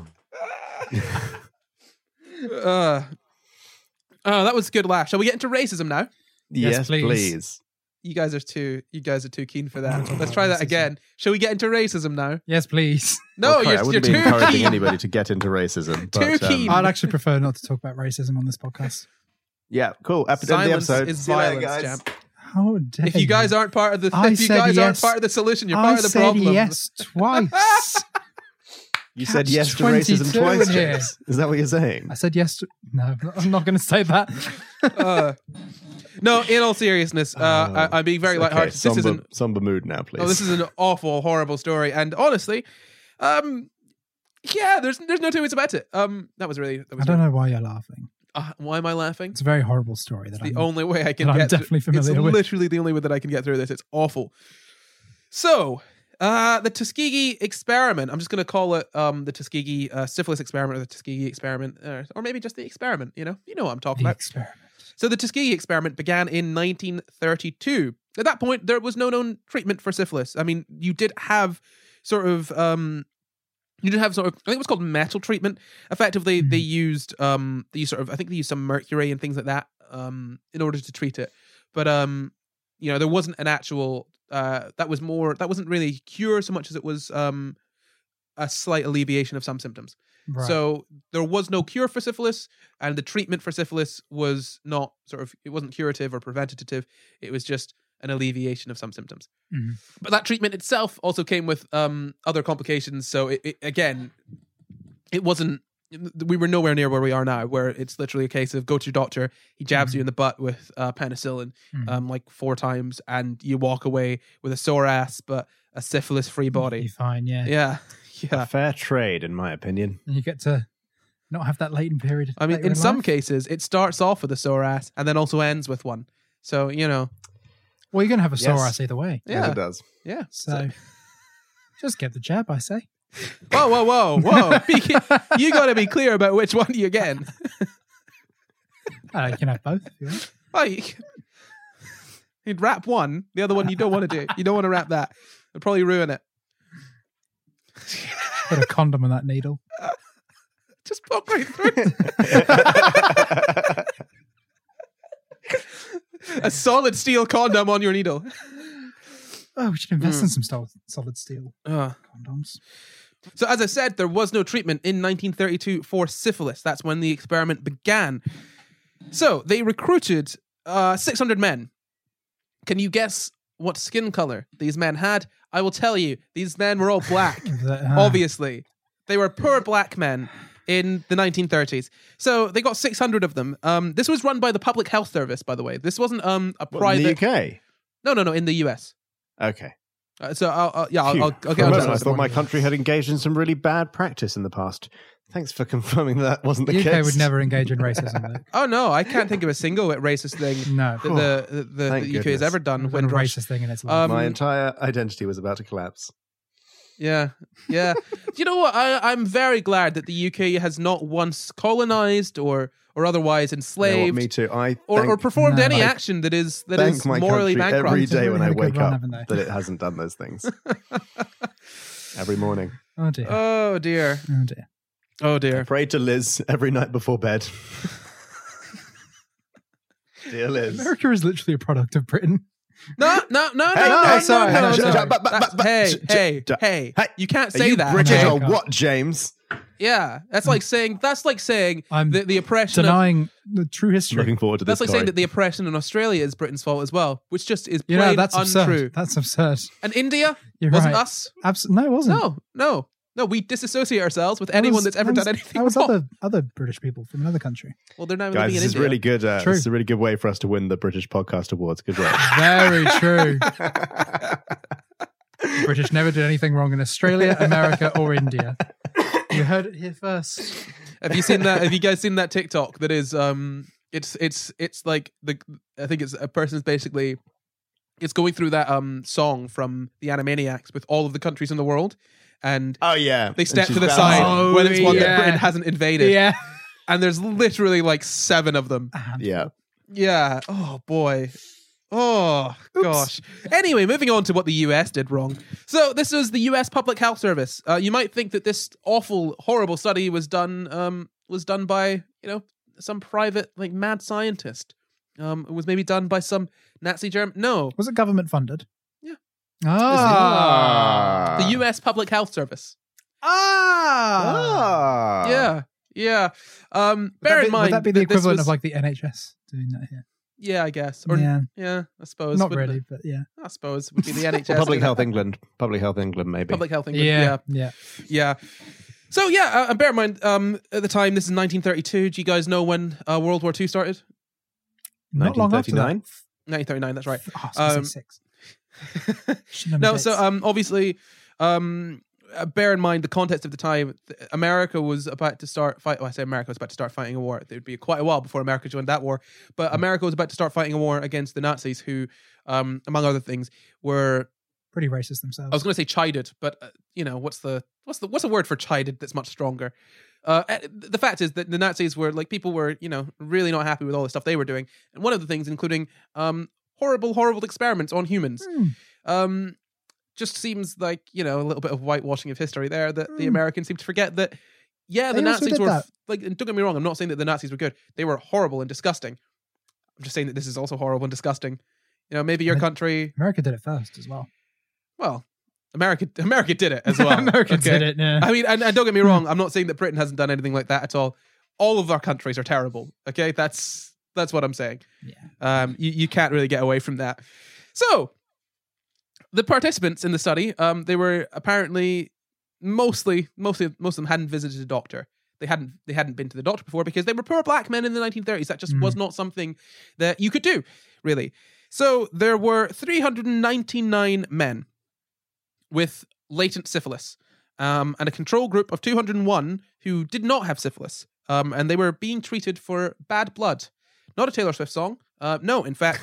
Uh, oh, that was a good laugh. Shall we get into racism now? Yes, Yes, please. please. You guys are too. You guys are too keen for that. Let's Oh, try that racism. again. Shall we get into racism now? Yes, please. No, Well, Corey, I you're, you're wouldn't be too encouraging keen. anybody to get into racism. Too but, um, keen. I'd actually prefer not to talk about racism on this podcast. Yeah, cool. Ep- end of the Silence episode. is See you later, violence, guys. champ. How dare If you guys aren't part of the, I if you said guys aren't yes. part of the solution, you're I part of the said problem. yes twice. You said Catch yes to racism twenty-two twice, in here. James. Is that what you're saying? I said yes to... No, I'm not going to say that. Uh, no, in all seriousness, uh, I, I'm being very Okay, lighthearted. This somber, isn't. somber mood now, please. Oh, this is an awful, horrible story, and honestly, um, yeah, there's there's no two ways about it. Um, that was really. That was I don't really, know why you're laughing. Uh, why am I laughing? It's a very horrible story that The I'm... only way I can that I'm get. definitely through, familiar it's with. literally the only way that I can get through this. It's awful. So, uh, the Tuskegee experiment. I'm just going to call it um the Tuskegee uh, syphilis experiment or the Tuskegee experiment, uh, or maybe just the experiment. You know, you know what I'm talking The about. experiment. So the Tuskegee experiment began in nineteen thirty-two. At that point, there was no known treatment for syphilis. I mean, you did have sort of, um, you did have sort of, I think it was called metal treatment. Effectively, Mhm. they used, um, they used sort of, I think they used some mercury and things like that, um, in order to treat it. But, um, you know, there wasn't an actual, uh, that was more, that wasn't really a cure so much as it was, um, a slight alleviation of some symptoms. Right. So there was no cure for syphilis, and the treatment for syphilis was not sort of, it wasn't curative or preventative. It was just an alleviation of some symptoms. Mhm. But that treatment itself also came with um, other complications. So it, it, again, it wasn't, we were nowhere near where we are now, where it's literally a case of go to your doctor, he jabs you in the butt with uh, penicillin Mhm. um, like four times, and you walk away with a sore ass, but a syphilis-free body. Be fine, yeah. Yeah. Yeah. a fair trade, in my opinion. And you get to not have that latent period. I mean, later in some life. cases, it starts off with a sore ass and then also ends with one. So, you know, Well, you're going to have a sore Yes. ass either way. As yeah. it does. Yeah. So just get the jab, I say. Whoa, whoa, whoa, whoa. Be ca- you got to be clear about which one you're getting. Uh, you can have both if you want. Oh, you, you'd wrap one, the other one you don't want to do. You don't want to wrap that. It'll probably ruin it. Put a condom on that needle. Just poke right through. A solid steel condom on your needle. Oh, we should invest Mm. in some sol- solid steel Uh, condoms. So as I said, there was no treatment in nineteen thirty-two for syphilis. That's when the experiment began. So they recruited uh, six hundred men. Can you guess what skin color these men had? I will tell you, these men were all black, The- uh, obviously. They were poor black men in the nineteen thirties. So they got six hundred of them. Um, this was run by the Public Health Service, by the way. This wasn't um, a What, private... in the U K? No, no, no, in the U S. Okay. Uh, so I'll, I'll, yeah, I'll, Phew. I'll, I'll For get a on moment, to I this. thought my country had engaged in some really bad practice in the past. Thanks for confirming that wasn't the U K case. would never engage in racism. Luke. Oh no, I can't think of a single racist thing No. that the, the, the, Thank the U K has goodness. ever done. When When a Rush, racist thing in its life. Um, My entire identity was about to collapse. yeah, yeah. You know what? I, I'm very glad that the U K has not once colonized or or otherwise You know what, enslaved me too. I or, thank, or performed No. any I action that is that thank is my morally country bankrupt. every They've day really when I had a good wake run, up haven't they? that it hasn't done those things. Every morning. Oh dear. Oh dear. Oh dear. Oh I dear. pray to Liz every night before bed. Dear Liz. America is literally a product of Britain. No, no, no, Hey, no, no, no, sorry, no, no, no, sorry. no. But- but- That's- but- Hey, j- hey, j- hey! hey, You can't Are say you that. British okay? or what, James? Yeah, that's like saying that's like saying I'm the, the oppression. Of, Denying the true history. Looking forward to this. that's like saying Corey. that the oppression in Australia is Britain's fault as well, which just is You plain know, that's untrue. absurd. That's absurd. And India You're wasn't right. us. Abs- no, it wasn't. No, no, no. We disassociate ourselves with That anyone was- that's ever that was- done anything That was wrong. other other British people from another country. Well, they're now Guys, living in this is India. really good. Uh, True. this is a really good way for us to win the British Podcast Awards. Good work. Very true. The British never did anything wrong in Australia, America, or India. You heard it here first. Have you seen that? Have you guys seen that TikTok? That is, um, it's it's it's like the I think it's a person's basically, it's going through that um song from the Animaniacs with all of the countries in the world, and Oh yeah, they step And to she's the bouncing. side Oh, when it's one that yeah. Britain hasn't invaded, Yeah. and there's literally like seven of them. Yeah, Yeah. Oh boy. Oh gosh. Anyway, moving on to what the U S did wrong. So this was the U S Public Health Service. Uh, you might think that this awful, horrible study was done um, was done by you know some private like mad scientist. Um, it was maybe done by some Nazi German. No, Was it government funded? Yeah. Ah. the U S Public Health Service. Ah. Ah. Yeah. Yeah. Um, Would bear that be, in mind, would that be the that this equivalent was- of like the N H S doing that here? Yeah, I guess. Or yeah, yeah, I suppose. not wouldn't really, it? but yeah. I suppose it would be the N H S. Well, Public doing Health that. England. Public Health England, maybe. Public Health England. Yeah, Yeah. yeah. Yeah. So yeah, uh, bear in mind, um, at the time, this is nineteen thirty-two. Do you guys know when uh, World War Two started? Not long after that. nineteen thirty-nine, that's right. Oh, I was Um, six. Shouldn't have No, dates. so um, obviously, um, uh, bear in mind the context of the time. th- America was about to start fight. Well, I say America was about to start fighting a war. It would be quite a while before America joined that war, but America was about to start fighting a war against the Nazis, who, um, among other things, were Pretty racist themselves. I was going to say chided, but uh, you know what's the what's the what's a word for chided that's much stronger. Uh, uh, the fact is that the Nazis were like people were you know really not happy with all the stuff they were doing, and one of the things including um horrible horrible experiments on humans. Hmm. Um, just seems like you know a little bit of whitewashing of history there that the Mm. Americans seem to forget that. Yeah, the They also Nazis did were that. like. And don't get me wrong. I'm not saying that the Nazis were good. They were horrible and disgusting. I'm just saying that this is also horrible and disgusting. You know, maybe your And it- country. America did it first as well. Well, America, America did it as well. America okay? did it. Yeah. I mean, and, and don't get me wrong. I'm not saying that Britain hasn't done anything like that at all. All of our countries are terrible. Okay, that's that's what I'm saying. yeah. Um, you, you can't really get away from that. So, the participants in the study, um, they were apparently mostly, mostly, most of them hadn't visited a doctor. They hadn't, they hadn't been to the doctor before because they were poor black men in the nineteen thirties. That just Mm. was not something that you could do, really. So there were three hundred ninety-nine men with latent syphilis, um, and a control group of two hundred one who did not have syphilis, um, and they were being treated for bad blood. Not a Taylor Swift song. Uh, no, in fact,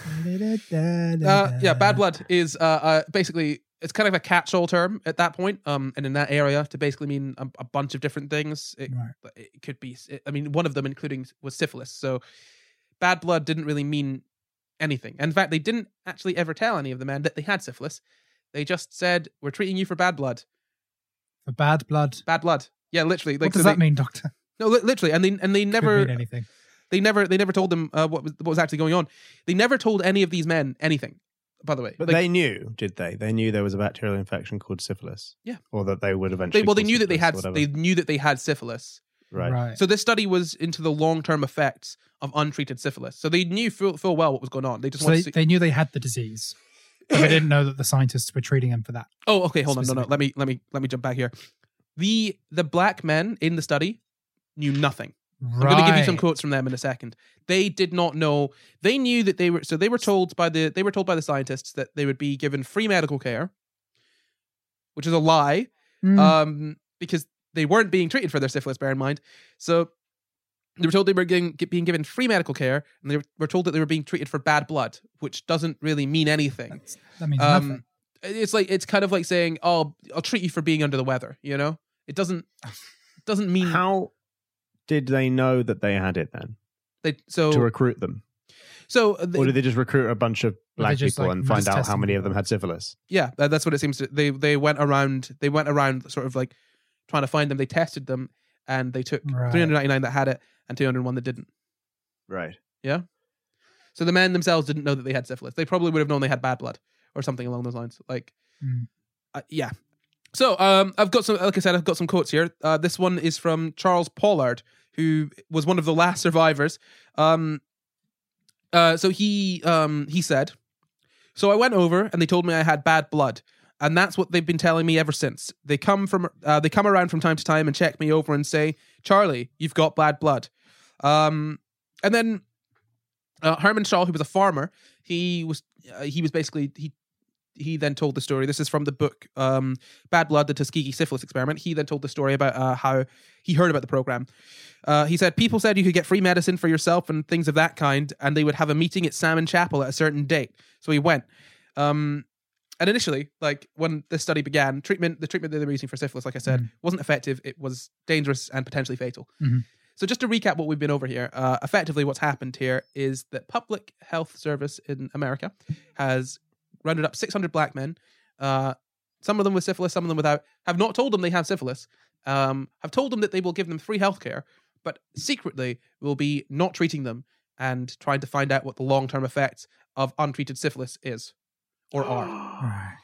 uh, yeah, bad blood is uh, uh, basically it's kind of a catch-all term at that point, um, and in that area to basically mean a, a bunch of different things. It, Right. it could be, I mean, one of them including was syphilis. So, bad blood didn't really mean anything. In fact, they didn't actually ever tell any of the men that they had syphilis. They just said, "We're treating you for bad blood." For bad blood. Bad blood. Yeah, literally. Like, What does so that they, mean, Doctor? No, li- literally, and they and they Could never. mean anything. They never, they never told them uh, what was what was actually going on. They never told any of these men anything. By the way, But Like, they knew, did they? They knew there was a bacterial infection called syphilis. Yeah. Or that they would eventually. they well, they call knew that they had, syphilis or they whatever. knew that they had syphilis. Right. So this study was into the long term effects of untreated syphilis. So they knew full, full well what was going on. They just So wanted they, to see. they knew they had the disease, but they didn't know that the scientists were treating him for that. Oh, okay, hold on, no, no. Specific. Let me, let me, let me jump back here. The the black men in the study knew nothing. I'm going to give you some quotes from them in a second. They did not know. They knew that they were. So they were told by the they were told by the scientists that they would be given free medical care, which is a lie, Mm. um, because they weren't being treated for their syphilis. Bear in mind. So they were told they were getting, get, being given free medical care, and they were, were told that they were being treated for bad blood, which doesn't really mean anything. That's- that means nothing. Um, it's like it's kind of like saying, "Oh, I'll treat you for being under the weather." You know, it doesn't it doesn't mean How did they know that they had it then? they. So To recruit them? so uh, they, Or did they just recruit a bunch of Or they black just, people like, and find mass out how testing many of people? them had syphilis? yeah, that, that's what it seems to. They they went around. They went around, sort of like trying to find them. They tested them, and they took Right. three hundred ninety-nine that had it and two hundred one that didn't. Right. So the men themselves didn't know that they had syphilis. They probably would have known they had bad blood or something along those lines. Like, Mm. uh, yeah. So um, I've got some. Like I said, I've got some quotes here. Uh, this one is from Charles Pollard, who was one of the last survivors. Um, uh, so he um, he said, "So I went over and they told me I had bad blood, and that's what they've been telling me ever since. They come from uh, they come around from time to time and check me over and say, 'Charlie, you've got bad blood.'" Um, and then uh, Herman Shaw, who was a farmer, he was uh, he was basically he. He then told the story. This is from the book um, Bad Blood, the Tuskegee Syphilis Experiment. He then told the story about uh, how he heard about the program. Uh, he said, people said you could get free medicine for yourself and things of that kind, and they would have a meeting at Salmon Chapel at a certain date. So he went. Um, and initially, like when this study began, treatment, the treatment that they were using for syphilis, like I said, Mm. wasn't effective. It was dangerous and potentially fatal. Mhm. So just to recap what we've been over here, uh, effectively what's happened here is that Public Health Service in America has rounded up six hundred black men, uh, some of them with syphilis, some of them without, have not told them they have syphilis, um, have told them that they will give them free healthcare, but secretly will be not treating them and trying to find out what the long-term effects of untreated syphilis is or are. Right.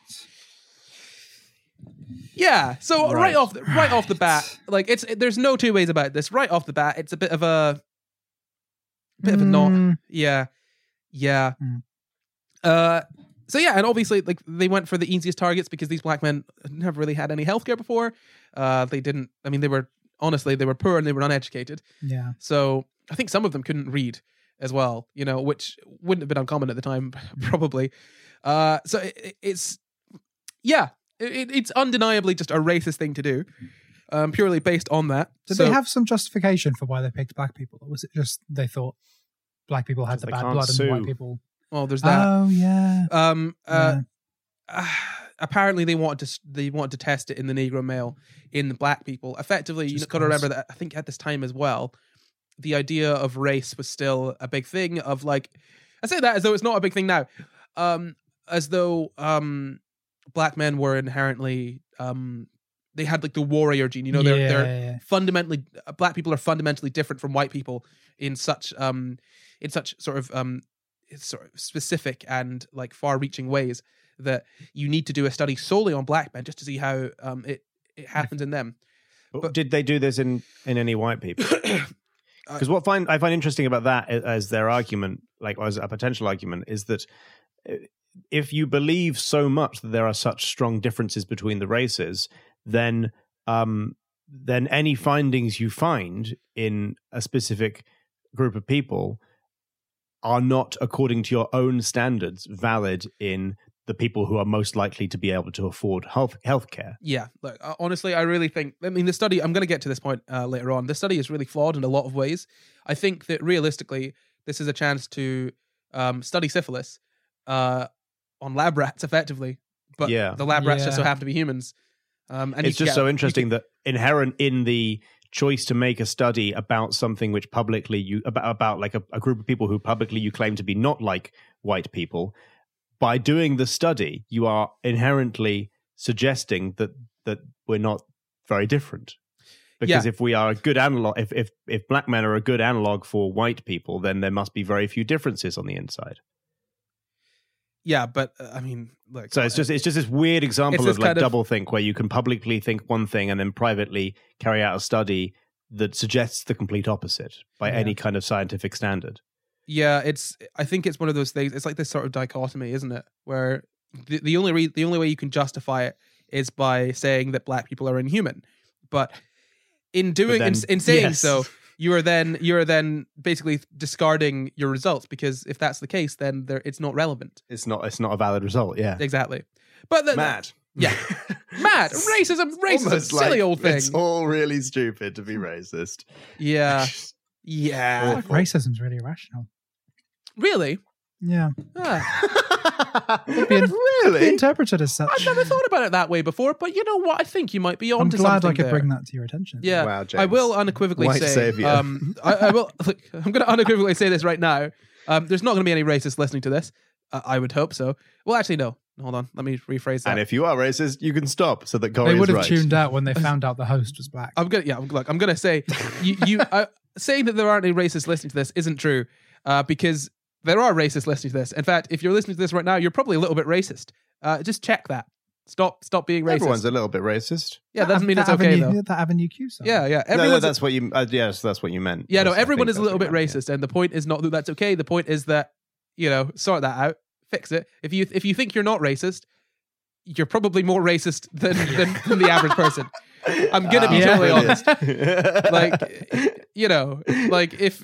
Yeah, so right, Right. off the, right off the Right. bat, like it's there's no two ways about this. Right off the bat, it's a bit of a bit of a not. Mm. Yeah, yeah. Mm. Uh, so yeah, and obviously, like they went for the easiest targets because these black men never really had any healthcare before. Uh, they didn't. I mean, they were honestly they were poor and they were uneducated. Yeah. So I think some of them couldn't read as well. You know, which wouldn't have been uncommon at the time, probably. Uh, so it, it's yeah, it, it's undeniably just a racist thing to do. Um, purely based on that. Did so, they have some justification for why they picked black people? Or was it just they thought black people had the they bad can't blood sue. and white people? Well, there's that. Oh, yeah. Um, uh, Yeah. uh, apparently, they wanted to they wanted to test it in the Negro male in the black people. Effectively, you Just got to cause. remember that I think at this time as well, the idea of race was still a big thing. Of like, I say that as though it's not a big thing now, um, as though um, black men were inherently um, they had like the warrior gene. You know, they're yeah, they're yeah. fundamentally black people are fundamentally different from white people in such um in such sort of um sort of specific and like far-reaching ways that you need to do a study solely on black men just to see how um it it happens in them. But But- did they do this in, in any white people? Because what find I find interesting about that as their argument, like as a potential argument, is that if you believe so much that there are such strong differences between the races, then um, then any findings you find in a specific group of people are not, according to your own standards, valid in the people who are most likely to be able to afford health healthcare. Yeah, look, uh, honestly, I really think, I mean, the study, I'm going to get to this point uh, later on. The study is really flawed in a lot of ways. I think that realistically, this is a chance to um, study syphilis uh, on lab rats effectively. But Yeah. the lab rats just so Yeah. happen to be humans. Um, and It's you just get- so you interesting can- that inherent in the choice to make a study about something which publicly you about about like a, a group of people who publicly you claim to be not like white people, by doing the study you are inherently suggesting that that we're not very different, because Yeah. if we are a good analog if, if if black men are a good analog for white people, then there must be very few differences on the inside. Yeah, but uh, I mean, look. So it's just it's just this weird example It's this of like kind of- double think, where you can publicly think one thing and then privately carry out a study that suggests the complete opposite by Yeah. any kind of scientific standard. Yeah, it's. I think it's one of those things. It's like this sort of dichotomy, isn't it? Where the, the only re- the only way you can justify it is by saying that black people are inhuman, but in doing in, then- in saying yes. so, you are then you are then basically discarding your results, because if that's the case, then there it's not relevant. It's not it's not a valid result. Yeah, Exactly. But the, Mad. Yeah, mad racism, racism, Almost silly like old thing. It's all really stupid to be racist. Yeah, yeah. Like, racism's really irrational. Really? Yeah. Ah. Be, in, be really? interpreted as such. I've never thought about it that way before, but you know what? I think you might be I'm onto glad something I could there. bring that to your attention. Yeah, Wow, I James. will unequivocally White say. savior. Um, I, I will. Look, I'm going to unequivocally say this right now. Um, there's not going to be any racists listening to this. Uh, I would hope so. Well, actually, no. Hold on. Let me rephrase that. And if you are racist, you can stop so that Corey They would is have right. tuned out when they found out the host was black. I'm gonna. Yeah. I'm- Look, I'm going to say you. you uh, saying that there aren't any racists listening to this isn't true, uh, because there are racists listening to this. In fact, if you're listening to this right now, you're probably a little bit racist. Uh, just check that. Stop. Stop being racist. Everyone's a little bit racist. yeah, that doesn't mean That it's okay Avenue, though. That Avenue Q song. Yeah, yeah. No, no, Everyone's that's what you. Uh, yes, that's what you meant. Yeah, no, That's- I everyone think is a that's little what bit you meant, racist, and the point is not that that's okay. The point is that, you know, sort that out, fix it. If you if you think you're not racist, you're probably more racist than than, than the average person. I'm gonna be Yeah. totally honest. yeah. Like, you know, like if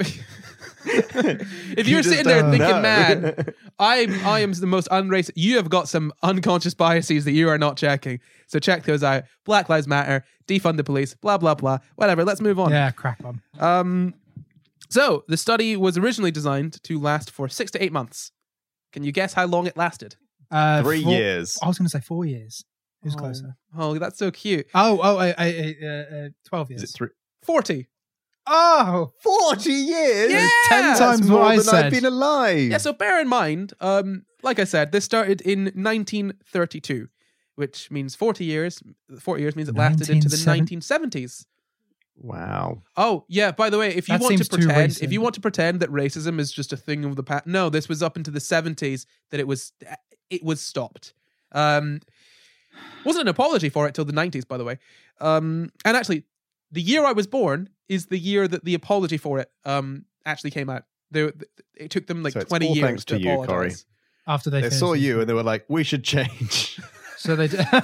if You you're just sitting there don't thinking, know. man, I'm I am the most unracist. You have got some unconscious biases that you are not checking. So check those out. Black Lives Matter, defund the police, blah blah blah. Whatever. Let's move on. Yeah, crack on. Um, so the study was originally designed to last for six to eight months. Can you guess how long it lasted? Uh, Three four- years. I was going to say four years. Who's Oh. closer? Oh, that's so cute. Oh, oh, I, I, I, uh, uh, twelve years. Is it three? Forty. Oh, Forty years. Yeah! ten That's times That's what more I than said. I've been alive. Yeah. So bear in mind, um, like I said, this started in nineteen thirty-two, which means forty years. Forty years means it lasted into the nineteen seventy nineteen seventies. Wow. Oh yeah. By the way, if you That want to seems too pretend, recent. if you want to pretend that racism is just a thing of the past, no, this was up into the seventies that it was it was stopped. Um, wasn't an apology for it till the nineties, by the way. Um, and actually, the year I was born is the year that the apology for it um actually came out. They, it took them like So it's twenty all years thanks to to you, Corey. apologize. after they, They finished saw the you film. and they were like, "We should change." So they did.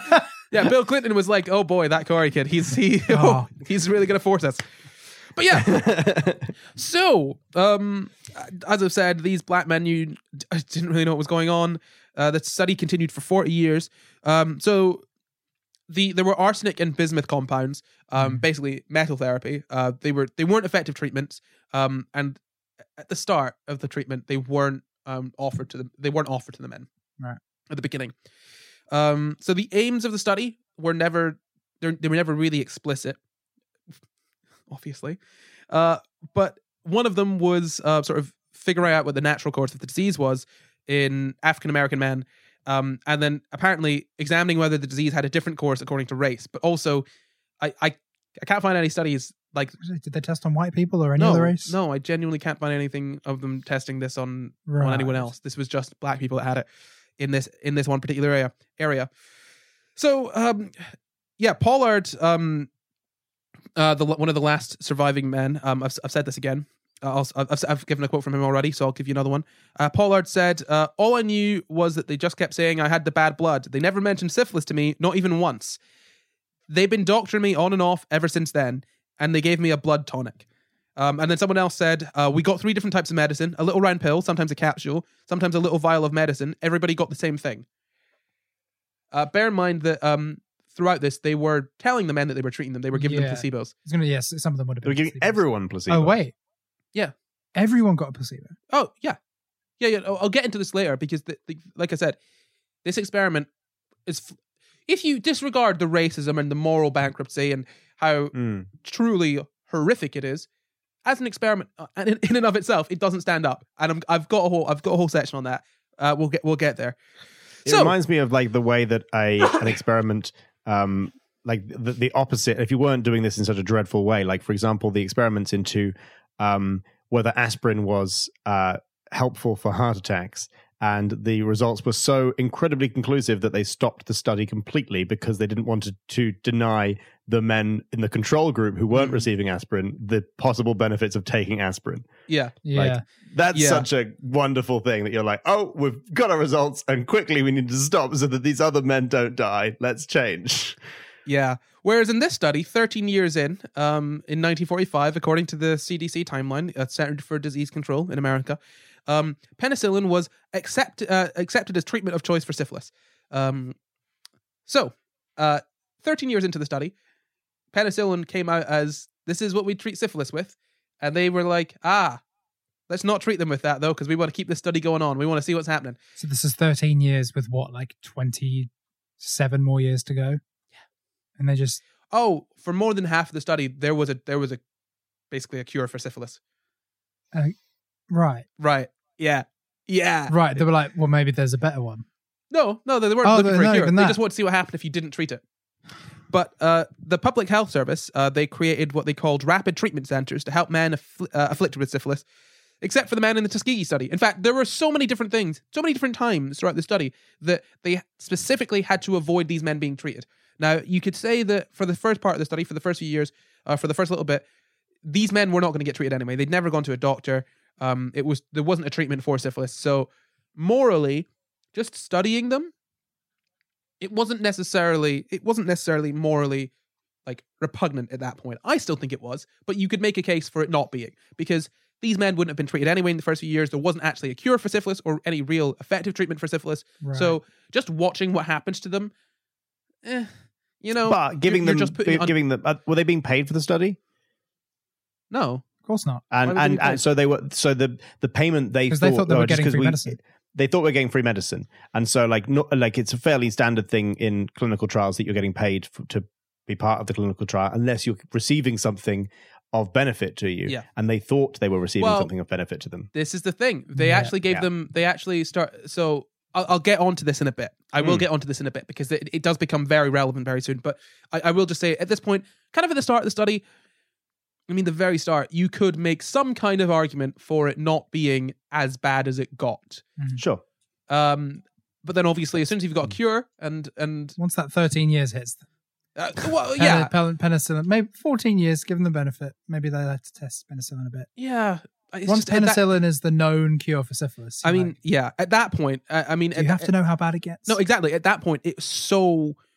Yeah, Bill Clinton was like, "Oh boy, that Corey kid, he's he, Oh. he's really gonna force us." But yeah, so um, as I've said, these black men, you I didn't really know what was going on. Uh, the study continued for forty years. Um, so the there were arsenic and bismuth compounds, um, Mm. basically metal therapy. Uh, they were they weren't effective treatments, um, and at the start of the treatment, they weren't um, offered to them. They weren't offered to the men Right. at the beginning. Um, so the aims of the study were never they're- they were never really explicit, obviously. Uh, but one of them was uh, sort of figuring out what the natural course of the disease was in African American men, um, and then apparently examining whether the disease had a different course according to race. But also, I I, I can't find any studies like Did they test on white people or any no other race? no I genuinely can't find anything of them testing this on on Right. anyone else. This was just black people that had it in this in this one particular area area. So um, yeah, Pollard, um, uh, the one of the last surviving men. Um, I've I've said this again. Uh, I'll, I've I've given a quote from him already, so I'll give you another one. Uh, Pollard said, uh, "All I knew was that they just kept saying I had the bad blood. They never mentioned syphilis to me, not even once. They've been doctoring me on and off ever since then, and they gave me a blood tonic." Um, and then someone else said, uh, "We got three different types of medicine: a little round pill, sometimes a capsule, sometimes a little vial of medicine. Everybody got the same thing." Uh, bear in mind that um, throughout this, they were telling the men that they were treating them. They were giving Yeah. them placebos. I was gonna yes, some of them would have They were been. giving placebos. everyone placebo. Oh wait. Yeah. Everyone got a placebo. Oh, yeah. Yeah, yeah. I'll I'll get into this later because, the, the, like I said, this experiment is... F- if you disregard the racism and the moral bankruptcy and how Mm. truly horrific it is, as an experiment, uh, and in, in and of itself, it doesn't stand up. And I'm, I've got a whole, I've got a whole section on that. Uh, we'll get, we'll get there. It So, reminds me of like the way that a an experiment, um, like the, the opposite. If you weren't doing this in such a dreadful way, like for example, the experiments into um, whether aspirin was uh, helpful for heart attacks, and the results were so incredibly conclusive that they stopped the study completely because they didn't want to, to deny the men in the control group who weren't Mm. receiving aspirin the possible benefits of taking aspirin. yeah. Yeah. That's Yeah. such a wonderful thing that you're like, oh, we've got our results and quickly we need to stop so that these other men don't die. Let's change. Yeah. Whereas in this study, thirteen years in, um, in nineteen forty-five, according to the C D C timeline, uh, Center for Disease Control in America, um, penicillin was accept, uh, accepted as treatment of choice for syphilis. Um, so, uh, thirteen years into the study, penicillin came out as this is what we treat syphilis with. And they were like, ah, let's not treat them with that, though, because we want to keep this study going on. We want to see what's happening. So this is thirteen years with what, like twenty-seven more years to go? Yeah. And they just Oh, for more than half of the study, there was a there was a basically a cure for syphilis. right, Right. Yeah. Yeah. right. They were like, well, maybe there's a better one. No, no, they weren't Oh, looking they're for a not cure. even They that. just want to see what happened if you didn't treat it. But uh, the Public Health Service, uh, they created what they called rapid treatment centers to help men affl- uh, afflicted with syphilis, except for the men in the Tuskegee study. In fact, there were so many different things, so many different times throughout the study that they specifically had to avoid these men being treated. Now, you could say that for the first part of the study, for the first few years, uh, for the first little bit, these men were not going to get treated anyway. They'd never gone to a doctor. Um, it was there wasn't a treatment for syphilis. So morally, just studying them, it wasn't necessarily it wasn't necessarily morally like repugnant at that point. I still think it was, but you could make a case for it not being, because these men wouldn't have been treated anyway in the first few years. There wasn't actually a cure for syphilis or any real effective treatment for syphilis. Right. So just watching what happens to them, eh, you know, But giving you're, them, you're just putting gi- it on, giving them, uh, were they being paid for the study? no. Of course not. Why And would they and, be paid? and so they were so the the payment they Because thought they thought they were oh, just getting 'cause free we- medicine. They thought we were getting free medicine, and so like not like it's a fairly standard thing in clinical trials that you're getting paid for, to be part of the clinical trial unless you're receiving something of benefit to you. Yeah. And they thought they were receiving Well, something of benefit to them. This is the thing. They Yeah. actually gave Yeah. them. They actually start. So I'll, I'll get onto this in a bit. I will Mm. get onto this in a bit because it, it does become very relevant very soon. But I, I will just say at this point, kind of at the start of the study, I mean the very start, you could make some kind of argument for it not being as bad as it got. Sure. Um, but then obviously, as soon as you've got a cure and and Once that thirteen years hits, uh, well, pen- yeah, pen- penicillin, maybe fourteen years, give them the benefit. Maybe they like to test penicillin a bit. yeah. It's Once just at that- penicillin is the known cure for syphilis, I you're mean, like, yeah. At that point, I, I mean, do at you have that- to know how bad it gets? No, exactly. At that point, it's so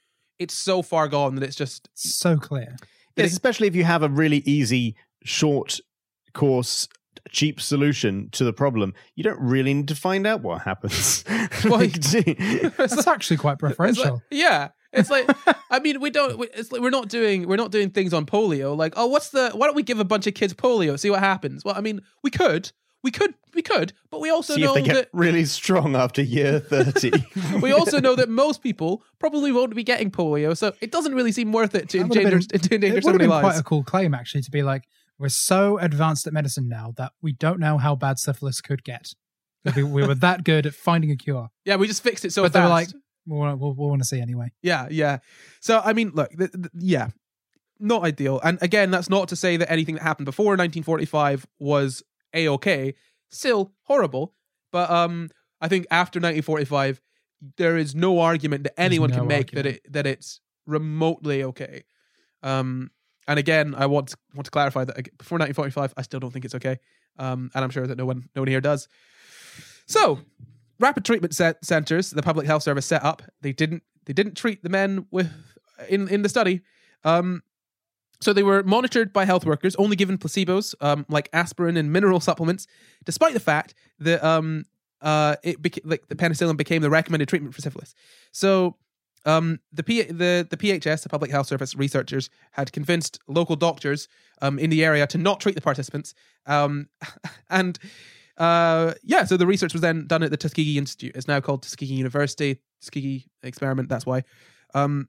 it's so far gone that it's just So clear. Yes, especially if you have a really easy, short course, cheap solution to the problem. You don't really need to find out what happens. Well, Like, gee. That's actually quite It's like- preferential. yeah. It's like, I mean, we don't. we- It's like we're not doing. We're not doing things on polio. Like, oh, what's the? Why don't we give a bunch of kids polio? See what happens. Well, I mean, we could, we could, we could, but we also See if know they get that really strong after year thirty. we also know that most people probably won't be getting polio, so it doesn't really seem worth it to That would've endanger, been- to endanger It so would have many been quite lives. a cool claim, actually, to be like, we're so advanced at medicine now that we don't know how bad syphilis could get. We, we were that good at finding a cure. Yeah, we just fixed it so But fast. they were like, we'll, we'll, we'll want to see anyway. Yeah, yeah. So, I mean, look, th- th- yeah, not ideal. And again, that's not to say that anything that happened before nineteen forty-five was A-okay. Still horrible. But um, I think after nineteen forty-five, there is no argument that anyone no can make that argument. it that it's remotely okay. Um, and again, I want to, want to clarify that ag- before nineteen forty-five, I still don't think it's okay. Um, and I'm sure that no one no one here does. So, rapid treatment set centers the public health service set up. They didn't they didn't treat the men with in in the study. Um, so they were monitored by health workers, only given placebos um, like aspirin and mineral supplements, despite the fact that um uh it beca- like the penicillin became the recommended treatment for syphilis. So um the P the the P H S, the Public Health Service researchers, had convinced local doctors um in the area to not treat the participants. Um and uh yeah, so the research was then done at the Tuskegee Institute. It's now called Tuskegee University, Tuskegee experiment. That's why. Um,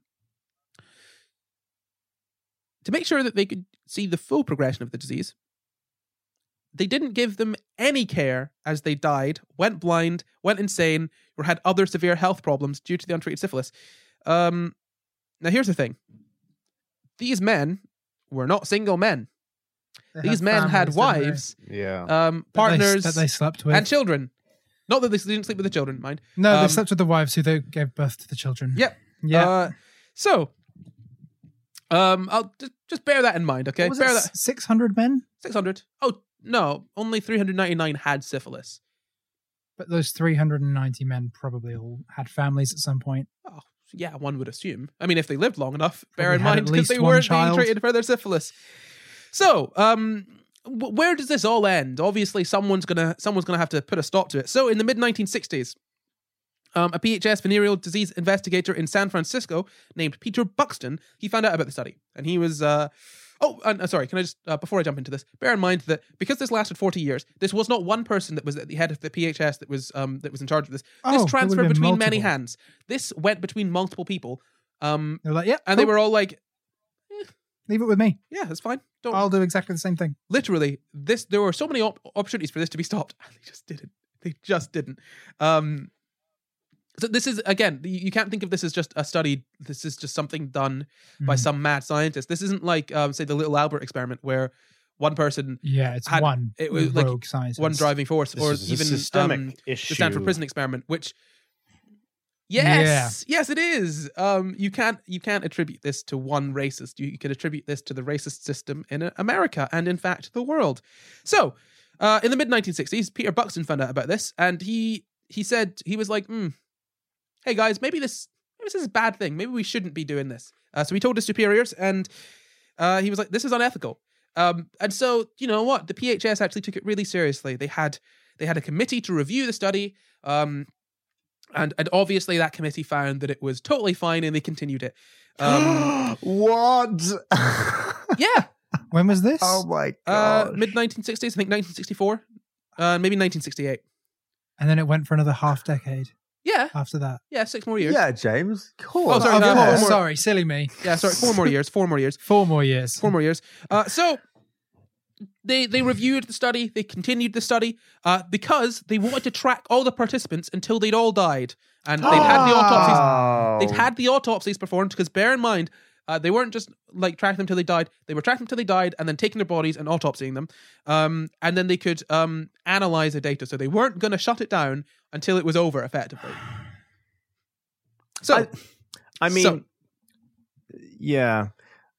to make sure that they could see the full progression of the disease, they didn't give them any care as they died, went blind, went insane, or had other severe health problems due to the untreated syphilis. Um, now, here's the thing. These men were not single men. They These men had families, didn't they? wives, yeah. um, That they- partners, that they slept with. and children. Not that they didn't sleep with the children, mind. no, um, they slept with the wives who they gave birth to the children. Yep. Yeah. Uh, so, um, I'll just, just bear that in mind, okay? What was Bear it, that. six hundred men? six hundred. Oh, no. Only three hundred ninety-nine had syphilis. But those three hundred ninety men probably all had families at some point. Oh, yeah, one would assume. I mean, if they lived long enough, bear Probably in had mind, at because least they one weren't child. being treated for their syphilis. So, um, w- where does this all end? Obviously, someone's gonna someone's gonna have to put a stop to it. So, in the mid nineteen sixties, um, a P H S venereal disease investigator in San Francisco named Peter Buxton, he found out about the study, and he was. Uh, oh, and, uh, sorry. Can I just uh, before I jump into this, bear in mind that because this lasted forty years, this was not one person that was at the head of the P H S that was um, that was in charge of this. Oh, This there transferred would've been between many multiple. hands. This went between multiple people. Um, They were like, yeah, and they cool, were all like, leave it with me. yeah, that's fine. Don't I'll do exactly the same thing. literally this there were so many op- opportunities for this to be stopped, and they just didn't. They just didn't. Um so this is again, you, you can't think of this as just a study. This is just something done by Mhm. some mad scientist. This isn't like um say the Little Albert experiment where one person Yeah, it's had- one it was like rogue scientist. one driving force, This or is a even systemic um, issue. the Stanford Prison Experiment, which yes, yes, it is. Um, you can't you can't attribute this to one racist. You, you can attribute this to the racist system in uh, America and, in fact, the world. So, uh, in the mid nineteen sixties, Peter Buxton found out about this, and he he said he was like, mm, "Hey guys, maybe this maybe this is a bad thing. Maybe we shouldn't be doing this." Uh, so he told his superiors, and uh, he was like, "This is unethical." Um, and so, you know what? The P H S actually took it really seriously. They had they had a committee to review the study, um, and and obviously that committee found that it was totally fine, and they continued it. Um, What? yeah, When was this? Oh my uh, god. mid nineteen sixties, I think nineteen sixty-four, uh, maybe nineteen sixty-eight. And then it went for another half decade Yeah, after that. yeah, six more years. Yeah, James. Cool. Oh, sorry, Of no, course, four more- sorry, silly me. Yeah, sorry, four more years. Four more years. Four more years. Four more years. Uh, so they they reviewed the study. They continued the study uh, because they wanted to track all the participants until they'd all died, and they'd had the autopsies. Oh. They'd had the autopsies performed because, bear in mind, uh, they weren't just like tracking them till they died. They were tracking them till they died and then taking their bodies and autopsying them, um, and then they could um, analyze the data. So they weren't going to shut it down until it was over, effectively. So. I- I mean, So- yeah.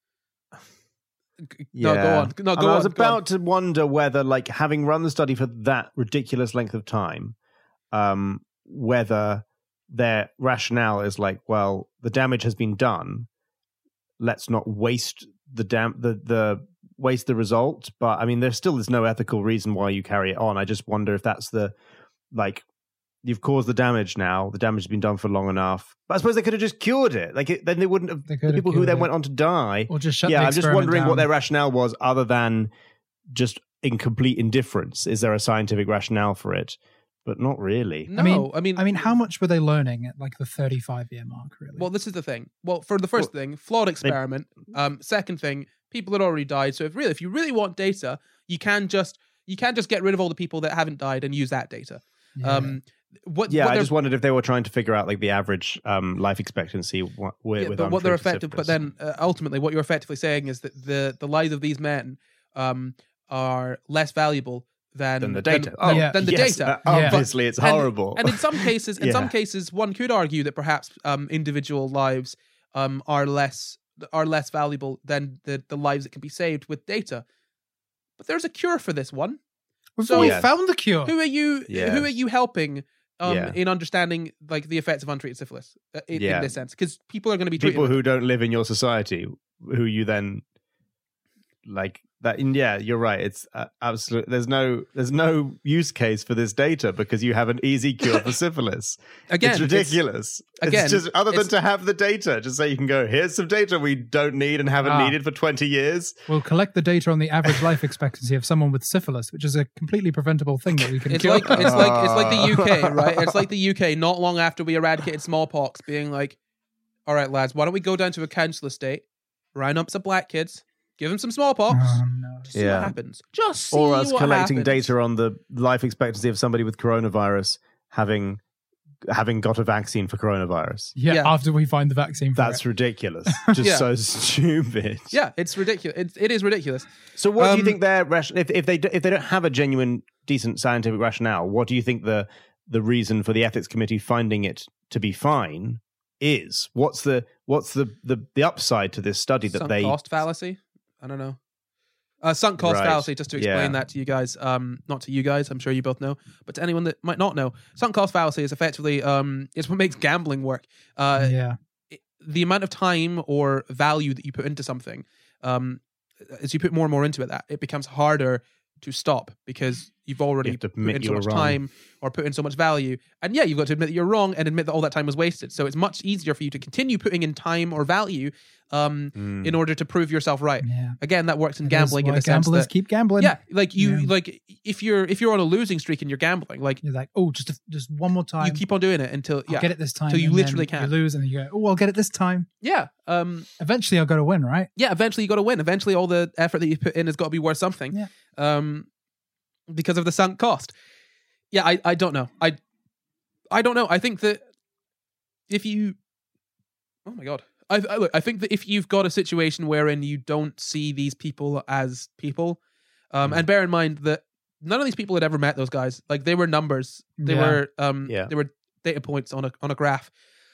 No, go Yeah. on. No, I go mean, I on. was go on. about to wonder whether, like, having run the study for that ridiculous length of time, um, whether their rationale is like, well, the damage has been done. Let's not waste the dam the the waste the result. But I mean, there still is no ethical reason why you carry it on. I just wonder if that's the like you've caused the damage now. The damage has been done for long enough. But I suppose they could have just cured it. Like it, then they wouldn't have They the could have people who cured then it. went on to die. Or just shut yeah, the I'm just experiment wondering what down. their rationale was, other than just in complete indifference. Is there a scientific rationale for it? But not really. No, I mean, I mean, I mean, how much were they learning at like the thirty-five year mark? Really? Well, this is the thing. Well, for the first thing, flawed experiment. Um, second thing, people had already died. So if really, if you really want data, you can just you can just get rid of all the people that haven't died and use that data. Yeah. Um, what? Yeah, what I they're- just wondered if they were trying to figure out like the average um, life expectancy w- with, yeah, with but what they're untreated effective. But syphilis. then uh, ultimately, what you're effectively saying is that the the lives of these men um are less valuable than Than the data. Than, Oh, Yeah. than the yes, data. uh, Yeah. obviously, it's And- horrible. And in some cases, in some Yeah. cases, one could argue that perhaps um, individual lives um, are less are less valuable than the, the lives that can be saved with data. But there's a cure for this one. We've so- already Yes. found the cure. Who are you? Yes. Who are you helping um, Yeah. in understanding like the effects of untreated syphilis uh, in, Yeah. in this sense? Because people are going to be treated. People who don't live in your society, who you then like that. And yeah, you're right. It's uh, absolute. There's no there's no use case for this data because you have an easy cure for syphilis. Again, it's ridiculous. again, it's just other than it's- to have the data, just say you can go. Here's some data we don't need and haven't Ah. needed for twenty years. We'll collect the data on the average life expectancy of someone with syphilis, which is a completely preventable thing that we can It's cure. like it's like it's like the U K, right? It's like the U K. Not long after we eradicated smallpox, being like, "All right, lads, why don't we go down to a council estate, round up some black kids, give them some smallpox, Oh, no. just see Yeah. what happens. Just see Or us what collecting happens." data on the life expectancy of somebody with coronavirus having having got a vaccine for coronavirus. Yeah, Yeah. after we find the vaccine for That's it. ridiculous. Just Yeah. so stupid. Yeah, it's ridiculous. It, it is ridiculous. So, what do Um, you think their ration- if if they do, if they don't have a genuine, decent scientific rationale? What do you think the the reason for the ethics committee finding it to be fine is? What's the what's the the, the upside to this study that Sunk they? cost fallacy. I don't know. Uh, sunk cost Right. fallacy. Just to explain Yeah. that to you guys, um, not to you guys. I'm sure you both know, but to anyone that might not know, sunk cost fallacy is effectively um, it's what makes gambling work. Uh, yeah. it- the amount of time or value that you put into something, um, as you put more and more into it, that it becomes harder to stop because you've already You have to put admit in so you were much wrong. time or put in so much value. And yeah, you've got to admit that you're wrong and admit that all that time was wasted. So it's much easier for you to continue putting in time or value um, Mm. in order to prove yourself right. Yeah. Again, that works in It is gambling in why the sense gamblers that keep gambling. yeah, like you Yeah. like if you're if you're on a losing streak and you're gambling, like You're like, oh, just a, just one more time. you keep on doing it until I'll yeah, get it this time. till you and literally then can. You lose, and then you go, oh, I'll get it this time. yeah, um, Eventually, I'll go to win, right? yeah. Eventually, you got to win. Eventually, all the effort that you put in has got to be worth something. Yeah. Um, because of the sunk cost. Yeah, I, I don't know. I I don't know. I think that if you, oh my god, I, I look. I think that if you've got a situation wherein you don't see these people as people, um, and bear in mind that none of these people had ever met those guys. Like they were numbers. They Yeah. were um, Yeah. they were data points on a on a graph.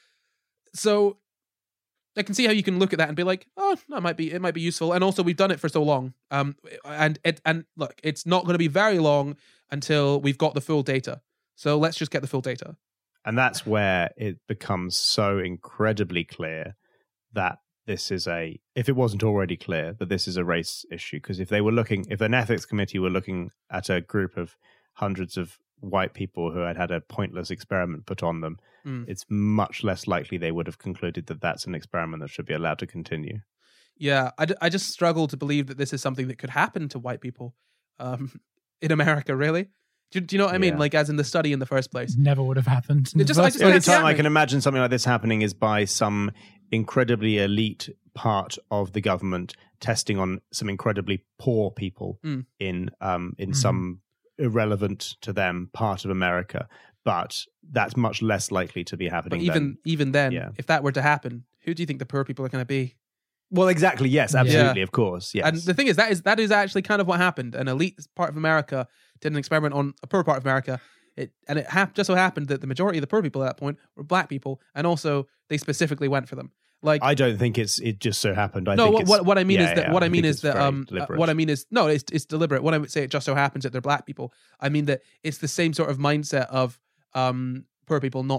So I can see how you can look at that and be like, oh, that might be it might be useful. And also we've done it for so long. Um and it and look, it's not going to be very long until we've got the full data. So let's just get the full data. And that's where it becomes so incredibly clear that this is a, if it wasn't already clear, that this is a race issue. Because if they were looking, if an ethics committee were looking at a group of hundreds of white people who had had a pointless experiment put on them, Mm. it's much less likely they would have concluded that that's an experiment that should be allowed to continue. Yeah, I, d- I just struggle to believe that this is something that could happen to white people um, in America, really. Do, do you know what I mean? Yeah. Like, as in the study in the first place. Never would have happened. in It the just- I first just The only can't place. see time I happening. can imagine something like this happening is by some incredibly elite part of the government testing on some incredibly poor people Mm. in um, in Mhm. some irrelevant to them part of America. But that's much less likely to be But happening. even than, even then, yeah. if that were to happen, who do you think the poor people are going to be? well, exactly. Yes, absolutely. Of course. Yes. And the thing is, that is that is actually kind of what happened. An elite part of America did an experiment on a poor part of America. It and it hap- just so happened that the majority of the poor people at that point were black people, and also they specifically went for them. Like, I don't think it's it just so happened. I no, think what, it's, what what I mean yeah, is that yeah, what I, mean think is it's that very um uh, deliberate. what I mean is no, it's it's deliberate. When I would say it just so happens that they're black people, I mean that it's the same sort of mindset of um poor people not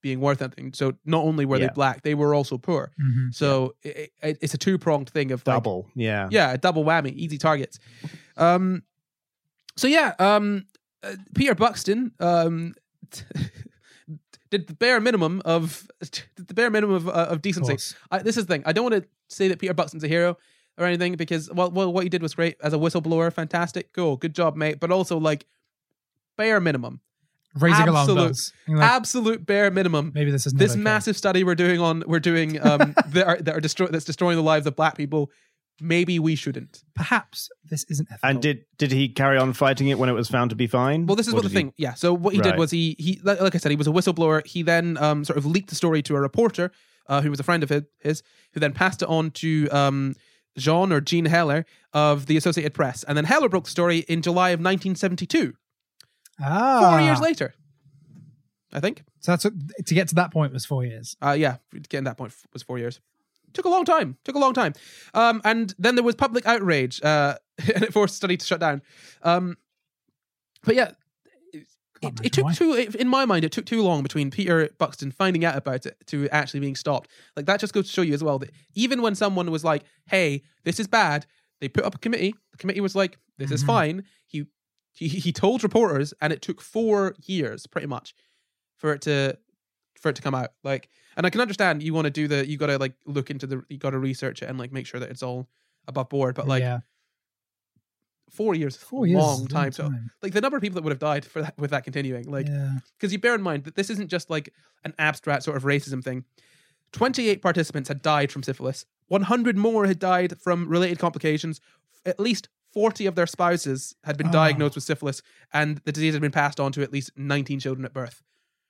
being worth anything. So not only were Yeah. they black, they were also poor. Mhm. So it, it, it's a two pronged thing of like, Double. Yeah. yeah, a double whammy, easy targets. Um, so yeah, um, uh, Peter Buxton um, did the bare minimum of did the bare minimum of, uh, of Of decency. course. I, this is the thing. I don't want to say that Peter Buxton's a hero or anything because well, well, what he did was great as a whistleblower, fantastic, cool, good job, mate. But also like bare minimum, Raising alarm absolute- bells. Being like, absolute bare minimum. maybe this is not This okay. massive study we're doing on we're doing um that are that are destroy that's destroying the lives of black people. Maybe we shouldn't. Perhaps this isn't ethical. And did did he carry on fighting it when it was found to be fine? Well, this is Or what the did he- thing. Yeah. So what he did Right. was he he like like I said, he was a whistleblower. He then um sort of leaked the story to a reporter uh, who was a friend of his, his, who then passed it on to um Jean or Jean Heller of the Associated Press, and then Heller broke the story in July of nineteen seventy-two, ah, four years later, I think. So that's what, to get to that point was four years. Uh, yeah, getting that point was four years. Took a long time. Took a long time. Um, and then there was public outrage, uh, and it forced the study to shut down. Um, but yeah, it, Can't it, it took imagine too. It, in my mind, it took too long between Peter Buxton finding out about it to actually being stopped. Like that just goes to show you as well that even when someone was like, "Hey, this is bad," they put up a committee. The committee was like, "This is Mhm. fine." He, he he told reporters, and it took four years, pretty much, for it to for it to come out. Like, and I can understand you want to do the, you got to like look into the, you got to research it and like make sure that it's all above board. But like yeah, four years, four years, long is a time. long So time. like the number of people that would have died for that with that continuing, like, yeah. because you bear in mind that this isn't just like an abstract sort of racism thing. twenty-eight participants had died from syphilis. one hundred more had died from related complications. At least forty of their spouses had been Oh. diagnosed with syphilis, and the disease had been passed on to at least nineteen children at birth.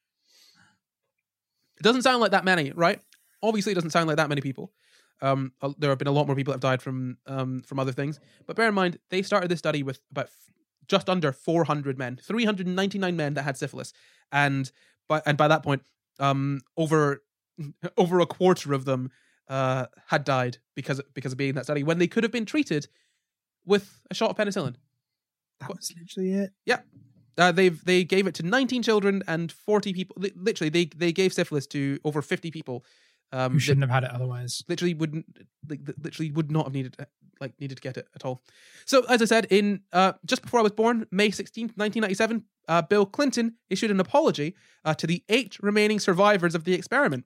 It doesn't sound like that many, right? Obviously, it doesn't sound like that many people. Um, uh, there have been a lot more people that have died from um, from other things. But bear in mind, they started this study with about f- just under four hundred men, three hundred ninety-nine men that had syphilis, and by and by that point, um, over over a quarter of them uh, had died because because of being in that study when they could have been treated with a shot of penicillin. That was literally it. Uh, they've they gave it to nineteen children and forty people. Li- Literally, they they gave syphilis to over fifty people. Um, Who that shouldn't have had it otherwise. literally wouldn't like that literally would not have needed like needed to get it at all. So as I said, in uh, just before I was born, May sixteenth, nineteen ninety-seven, uh, Bill Clinton issued an apology uh, to the eight remaining survivors of the experiment.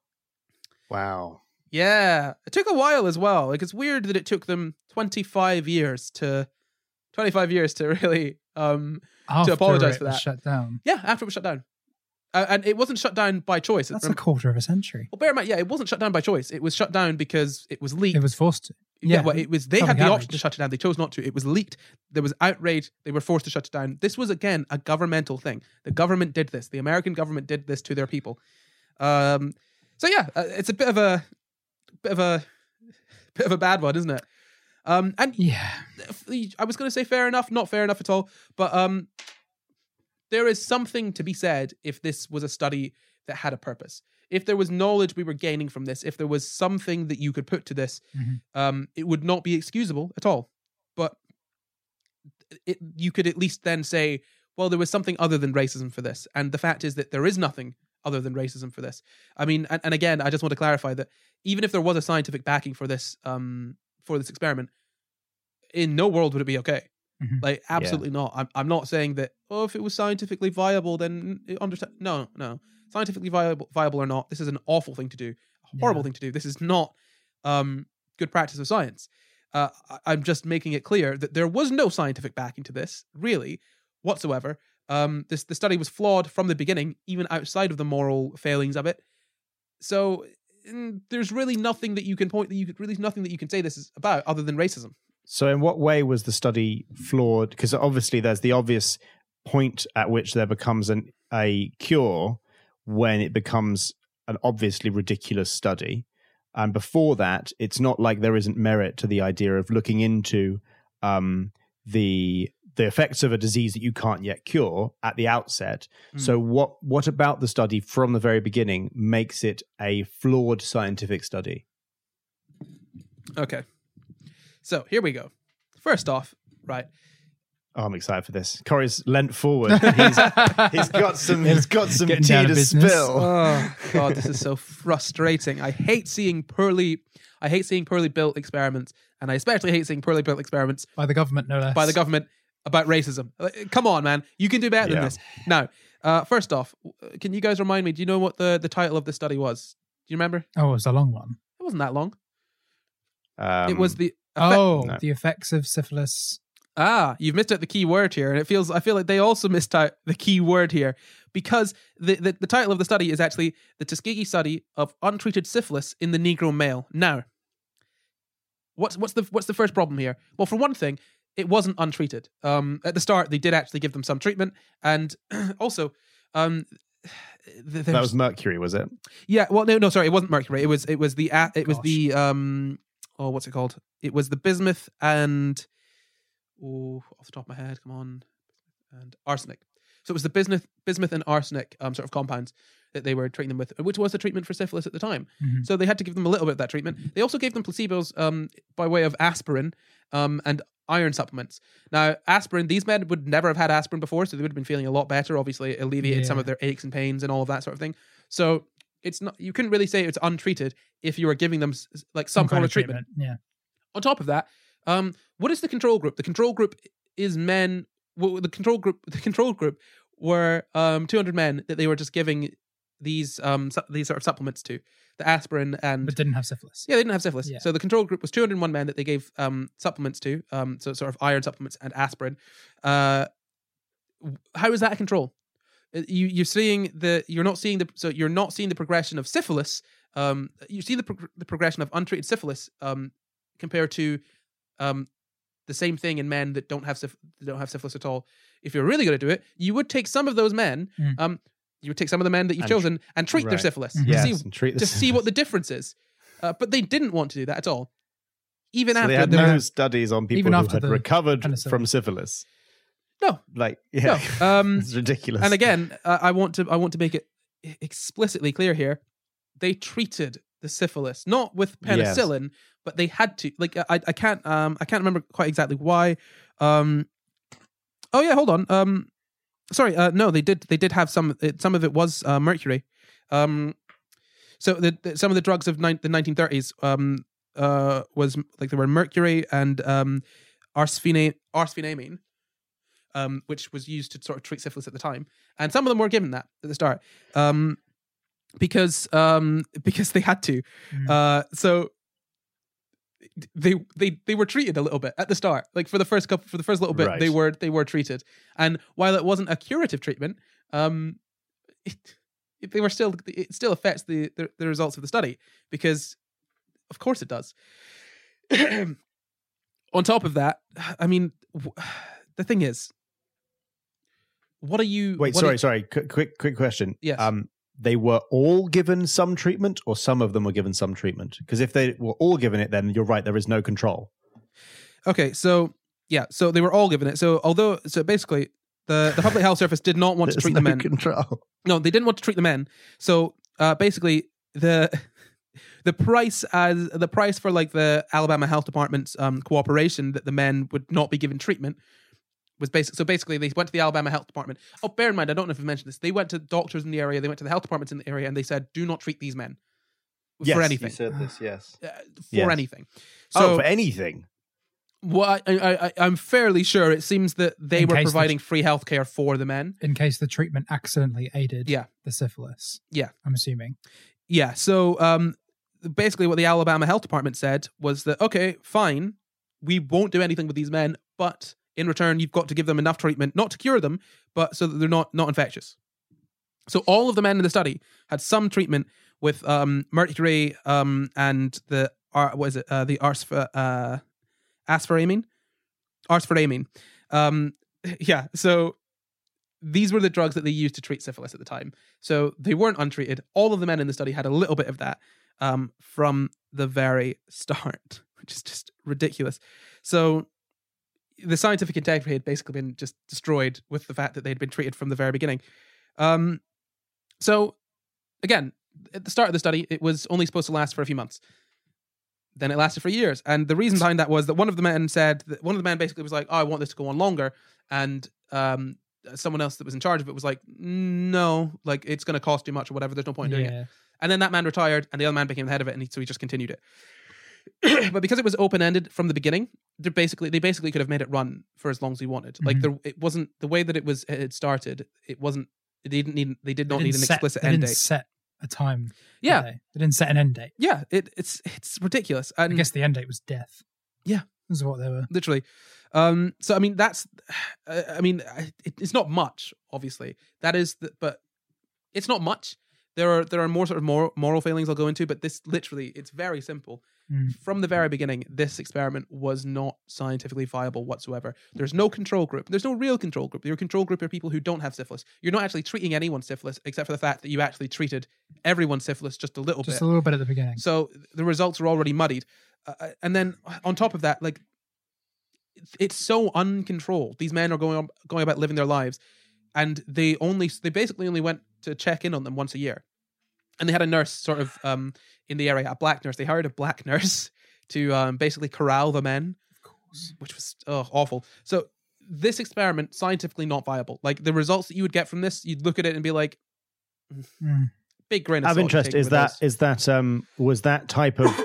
Wow. Yeah, it took a while as well. Like it's weird that it took them twenty-five years to twenty-five years to really um After apologise it for was that. shut down. yeah after it was shut down, uh, and it wasn't shut down by choice. That's Rem- a quarter of a century. well, bear in mind, yeah, it wasn't shut down by choice. It was shut down because it was leaked. It was forced to. Yeah, Yeah, well, it was. They public had the option outrage. to shut it down. They chose not to. It was leaked. There was outrage. They were forced to shut it down. This was again a governmental thing. The government did this. The American government did this to their people. Um. So yeah, uh, it's a bit of a bit of a bit of a bad one, isn't it? Um. And Yeah. I was going to say fair enough, not fair enough at all. But um, there is something to be said if this was a study that had a purpose. If there was knowledge we were gaining from this, if there was something that you could put to this, Mhm. um, it would not be excusable at all. But it, you could at least then say, well, there was something other than racism for this. And the fact is that there is nothing other than racism for this. I mean, and, and again, I just want to clarify that even if there was a scientific backing for this, um, for this experiment, in no world would it be okay. Mhm. Like, absolutely not. I'm, I'm not saying that, oh, if it was scientifically viable, then it understand. No, no. Scientifically viable, viable or not, this is an awful thing to do, a horrible Yeah. thing to do. This is not um, good practice of science. Uh, I- I'm just making it clear that there was no scientific backing to this, really, whatsoever. Um, this the study was flawed from the beginning, even outside of the moral failings of it. So mm, there's really nothing that you can point that you could really nothing that you can say this is about other than racism. So, in what way was the study flawed? Because obviously, there's the obvious point at which there becomes an, a cure when it becomes an obviously ridiculous study. And before that, it's not like there isn't merit to the idea of looking into um, the the effects of a disease that you can't yet cure at the outset. Mm. So, what what about the study from the very beginning makes it a flawed scientific study? Okay. So here we go. First off, right, Oh, I'm excited for this. Corey's leant forward. He's, he's got some. He's got some Getting tea down to to business. spill. Oh god, this is so frustrating. I hate seeing poorly, I hate seeing poorly built experiments, and I especially hate seeing poorly built experiments By the government, no less. by the government about racism. Like, come on, man, you can do better Yeah. than this. Now, uh, first off, can you guys remind me? Do you know what the the title of the study was? Do you remember? Oh, it was a long one. It wasn't that long. Um, it was the effect- Oh, no. the effects of syphilis. Ah, you've missed out the key word here, and it feels I feel like they also missed out the key word here because the, the, the title of the study is actually the Tuskegee study of untreated syphilis in the Negro male. Now, what's what's the what's the first problem here? Well, for one thing, it wasn't untreated. Um, at the start, they did actually give them some treatment, and also, um, th- that was mercury, was it? yeah. Well, no, no, sorry, it wasn't mercury. It was it was the a- it was the um oh what's it called? It was the bismuth and oh off the top of my head, come on, and arsenic. So it was the bismuth bismuth and arsenic um sort of compounds that they were treating them with, which was the treatment for syphilis at the time. Mhm. So they had to give them a little bit of that treatment. They also gave them placebos um by way of aspirin um and iron supplements. Now, aspirin, these men would never have had aspirin before, so they would have been feeling a lot better. Obviously, it alleviated some Yeah. of their aches and pains and all of that sort of thing. So it's not, you couldn't really say it's untreated if you were giving them s- like some, form kind of treatment. Yeah. On top of that, um, what is the control group? The control group is men. Well, the control group, the control group were um two hundred men that they were just giving these um su- these sort of supplements to, the aspirin and But didn't have syphilis. yeah, they didn't have syphilis. Yeah. So the control group was two hundred one men that they gave um, supplements to, um, so sort of iron supplements and aspirin. Uh, w- how is that a control? Uh, You you're seeing the you're not seeing the so you're not seeing the progression of syphilis. Um, you see the pro- the progression of untreated syphilis um, compared to um, the same thing in men that don't have syph- that don't have syphilis at all. If you're really going to do it, you would take some of those men. Mm. Um, you would take some of the men that you've And- chosen and treat their right. syphilis. Mhm. to Yes, see and treat to this. see what the difference is. Uh, but they didn't want to do that at all. Even So after they had they no were- studies on people Even who after had the recovered penicillin. from syphilis. no, Like, yeah, no. Um, it's ridiculous. and again, uh, I want to I want to make it explicitly clear here. They treated the syphilis not with penicillin, but they had to. Like I I can't um I can't remember quite exactly why. Um, oh yeah, hold on. Um, sorry. Uh, no, they did they did have some. It, some of it was uh, mercury. Um, so the, the some of the drugs of nine, the nineteen thirties um uh was like there were mercury and um arsphenate arsphenamine. Um, which was used to sort of treat syphilis at the time, and some of them were given that at the start, um, because um, because they had to. Mm. Uh, so they they they were treated a little bit at the start, like for the first couple, for the first little bit, Right. they were they were treated, and while it wasn't a curative treatment, um, it, it- they were still it still affects the, the the results of the study because, of course, it does. On top of that, I mean, w- the thing is. What are you? Wait, what sorry, are- sorry. Quick, quick, quick question. Yes. Um, they were all given some treatment, or some of them were given some treatment? Because if they were all given it, then you're right. There is no control. Okay, so yeah, so they were all given it. So although, so basically, the the public health service did not want to There's treat no the men. control. No, they didn't want to treat the men. So uh, basically, the the price as the price for like the Alabama Health Department's um, cooperation that the men would not be given treatment was basic. So basically, they went to the Alabama Health Department. Oh, bear in mind, I don't know if I mentioned this. They went to doctors in the area. They went to the health departments in the area, and they said, "Do not treat these men Yes, for you anything. said this, yes. Uh, for Yes. anything." So, So oh, for anything. Well, I, I, I, I'm fairly sure it seems that they In were case the- providing free healthcare for the men. In case the treatment accidentally aided Yeah. the syphilis. Yeah. I'm assuming. Yeah, so um, basically what the Alabama Health Department said was that, okay, fine, we won't do anything with these men, but in return, you've got to give them enough treatment, not to cure them, but so that they're not, not infectious. So all of the men in the study had some treatment with um, mercury um, and the, uh, what is it, uh, the arsf- uh, aspharamine? Arsfaramine. Um, yeah, so these were the drugs that they used to treat syphilis at the time. So they weren't untreated. All of the men in the study had a little bit of that um, from the very start, which is just ridiculous. So the scientific integrity had basically been just destroyed with the fact that they'd been treated from the very beginning. Um, so again, at the start of the study, it was only supposed to last for a few months. Then it lasted for years. And the reason behind that was that one of the men said that one of the men basically was like, oh, I want this to go on longer. and um, someone else that was in charge of it was like, no, like it's going to cost too much or whatever. There's no point in doing Yeah. it. And then that man retired, and the other man became the head of it, and he, so he just continued it. But because it was open ended from the beginning, they basically they basically could have made it run for as long as he wanted. Like Mhm. there, it wasn't the way that it was it had started. It wasn't. They didn't need. They did They not need didn't an set- explicit they end didn't date. set a time. did Yeah, They? They didn't set an end date. yeah. It, it's it's ridiculous. And I guess the end date was death. Yeah. This is what they were. literally. Um, so I mean, that's. Uh, I mean, it, it's not much. Obviously, that is. The, but it's not much. There are there are more sort of moral, moral failings I'll go into, but this literally it's very simple. Mm. From the very beginning, this experiment was not scientifically viable whatsoever. There's no control group. There's no real control group. Your control group are people who don't have syphilis. You're not actually treating anyone's syphilis, except for the fact that you actually treated everyone's syphilis just a little Just bit. a little bit at the beginning. So the results are already muddied. Uh, and then on top of that, like it's, it's so uncontrolled. These men are going on, going about living their lives, and they only they basically only went to check in on them once a year. And they had a nurse sort of um, in the area, a black nurse. They hired a black nurse to um, basically corral the men, Of course. which was oh, awful. So this experiment, scientifically not viable. Like the results that you would get from this, you'd look at it and be like, Mm. big grain of Out of salt. interest, taken is with that this. is that um was that type of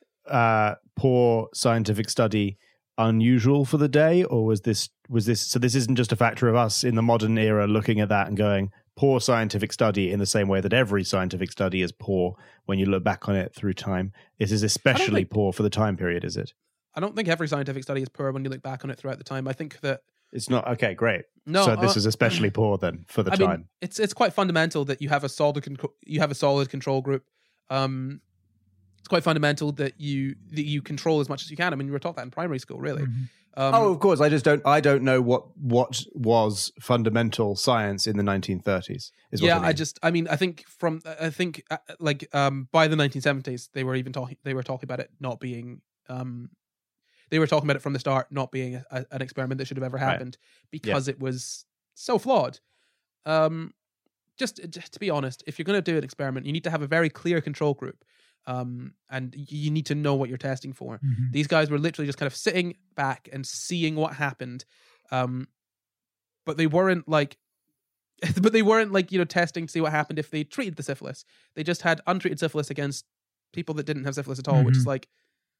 uh poor scientific study unusual for the day, or was this was this so this isn't just a factor of us in the modern era looking at that and going poor scientific study in the same way that every scientific study is poor when you look back on it through time. This is especially think- poor for the time period, is it? I don't think every scientific study is poor when you look back on it throughout the time. I think that It's not okay. Great. no, so this uh, is especially poor then for the I time. mean, it's it's quite fundamental that you have a solid control. You have a solid control group. Um, it's quite fundamental that you that you control as much as you can. I mean, you were taught that in primary school, really. Mhm. Um, oh, of course. I just don't. I don't know what what was fundamental science in the nineteen thirties. Is what yeah. I, I mean. just, I mean, I think from, I think uh, like um, by the nineteen seventies, they were even talking. They were talking about it not being. Um, they were talking about it from the start not being a, a, an experiment that should have ever Right. happened because it was so flawed. Um, just, just to be honest, if you're going to do an experiment, you need to have a very clear control group, um, and you need to know what you're testing for. Mhm. These guys were literally just kind of sitting back and seeing what happened, um, but they weren't like, but they weren't like you know testing to see what happened if they treated the syphilis. They just had untreated syphilis against people that didn't have syphilis at all, which is Mhm. like.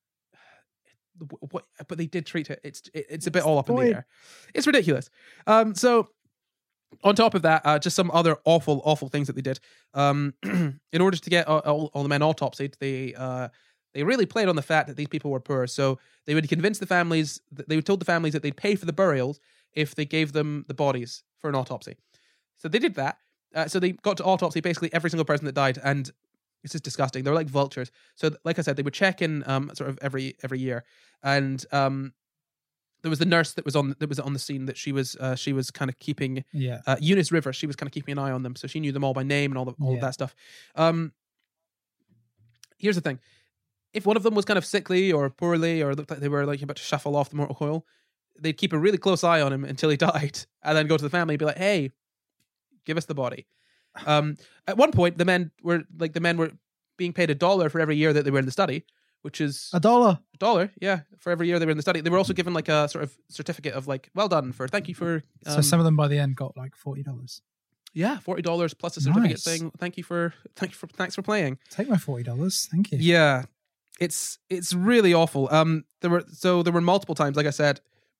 What, but they did treat it. It's it, it's a bit all up in the point. air. It's ridiculous. Um, so on top of that, uh, just some other awful, awful things that they did. Um, in order to get all, all, all the men autopsied, they uh, they really played on the fact that these people were poor. So they would convince the families. They would told the families that they'd pay for the burials if they gave them the bodies for an autopsy. So they did that. Uh, so they got to autopsy basically every single person that died, and this is disgusting. They're like vultures. So, like I said, they would check in um, sort of every every year, and um, there was the nurse that was on that was on the scene that she was uh, she was kind of keeping Yeah. uh, Eunice River. She was kind of keeping an eye on them, so she knew them all by name and all the, all of Yeah. that stuff. Um, here's the thing: if one of them was kind of sickly or poorly or looked like they were like about to shuffle off the mortal coil, they'd keep a really close eye on him until he died, and then go to the family and be like, "Hey, give us the body." Um, at one point, the men were like the men were being paid a dollar for every year that they were in the study, which is A dollar. a dollar, yeah, for every year they were in the study. They were also given like a sort of certificate of like, well done for, thank you for. Um, So some of them by the end got like forty dollars. yeah, forty dollars plus a certificate Nice. saying thank you for, thank you for, thanks for playing. Take my forty dollars. Thank you. Yeah, it's it's really awful. Um, there were so there were multiple times, like I said,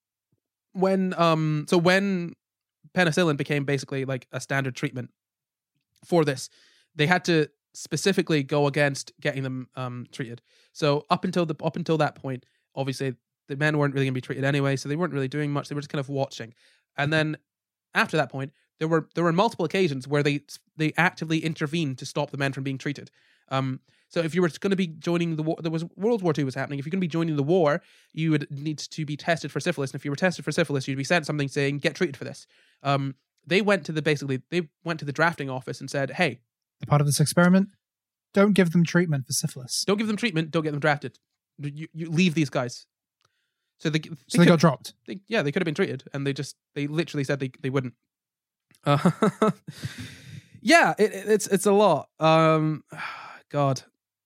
when um, so when penicillin became basically like a standard treatment for this, they had to specifically go against getting them um treated. So up until the up until that point, obviously the men weren't really going to be treated anyway, so they weren't really doing much. They were just kind of watching. And then after that point, there were there were multiple occasions where they they actively intervened to stop the men from being treated. Um, so if you were going to be joining the war, there was World War Two was happening. If you're going to be joining the war, you would need to be tested for syphilis. And if you were tested for syphilis, you'd be sent something saying get treated for this. Um, they went to the basically they went to the drafting office and said, hey, The part of this experiment, don't give them treatment for syphilis. don't give them treatment, don't get them drafted. You, you leave these guys. So they, So they could- got dropped. they, yeah, they could have been treated, and they just they literally said they, they wouldn't. Uh, yeah, it, it- it's it's a lot. Um, God.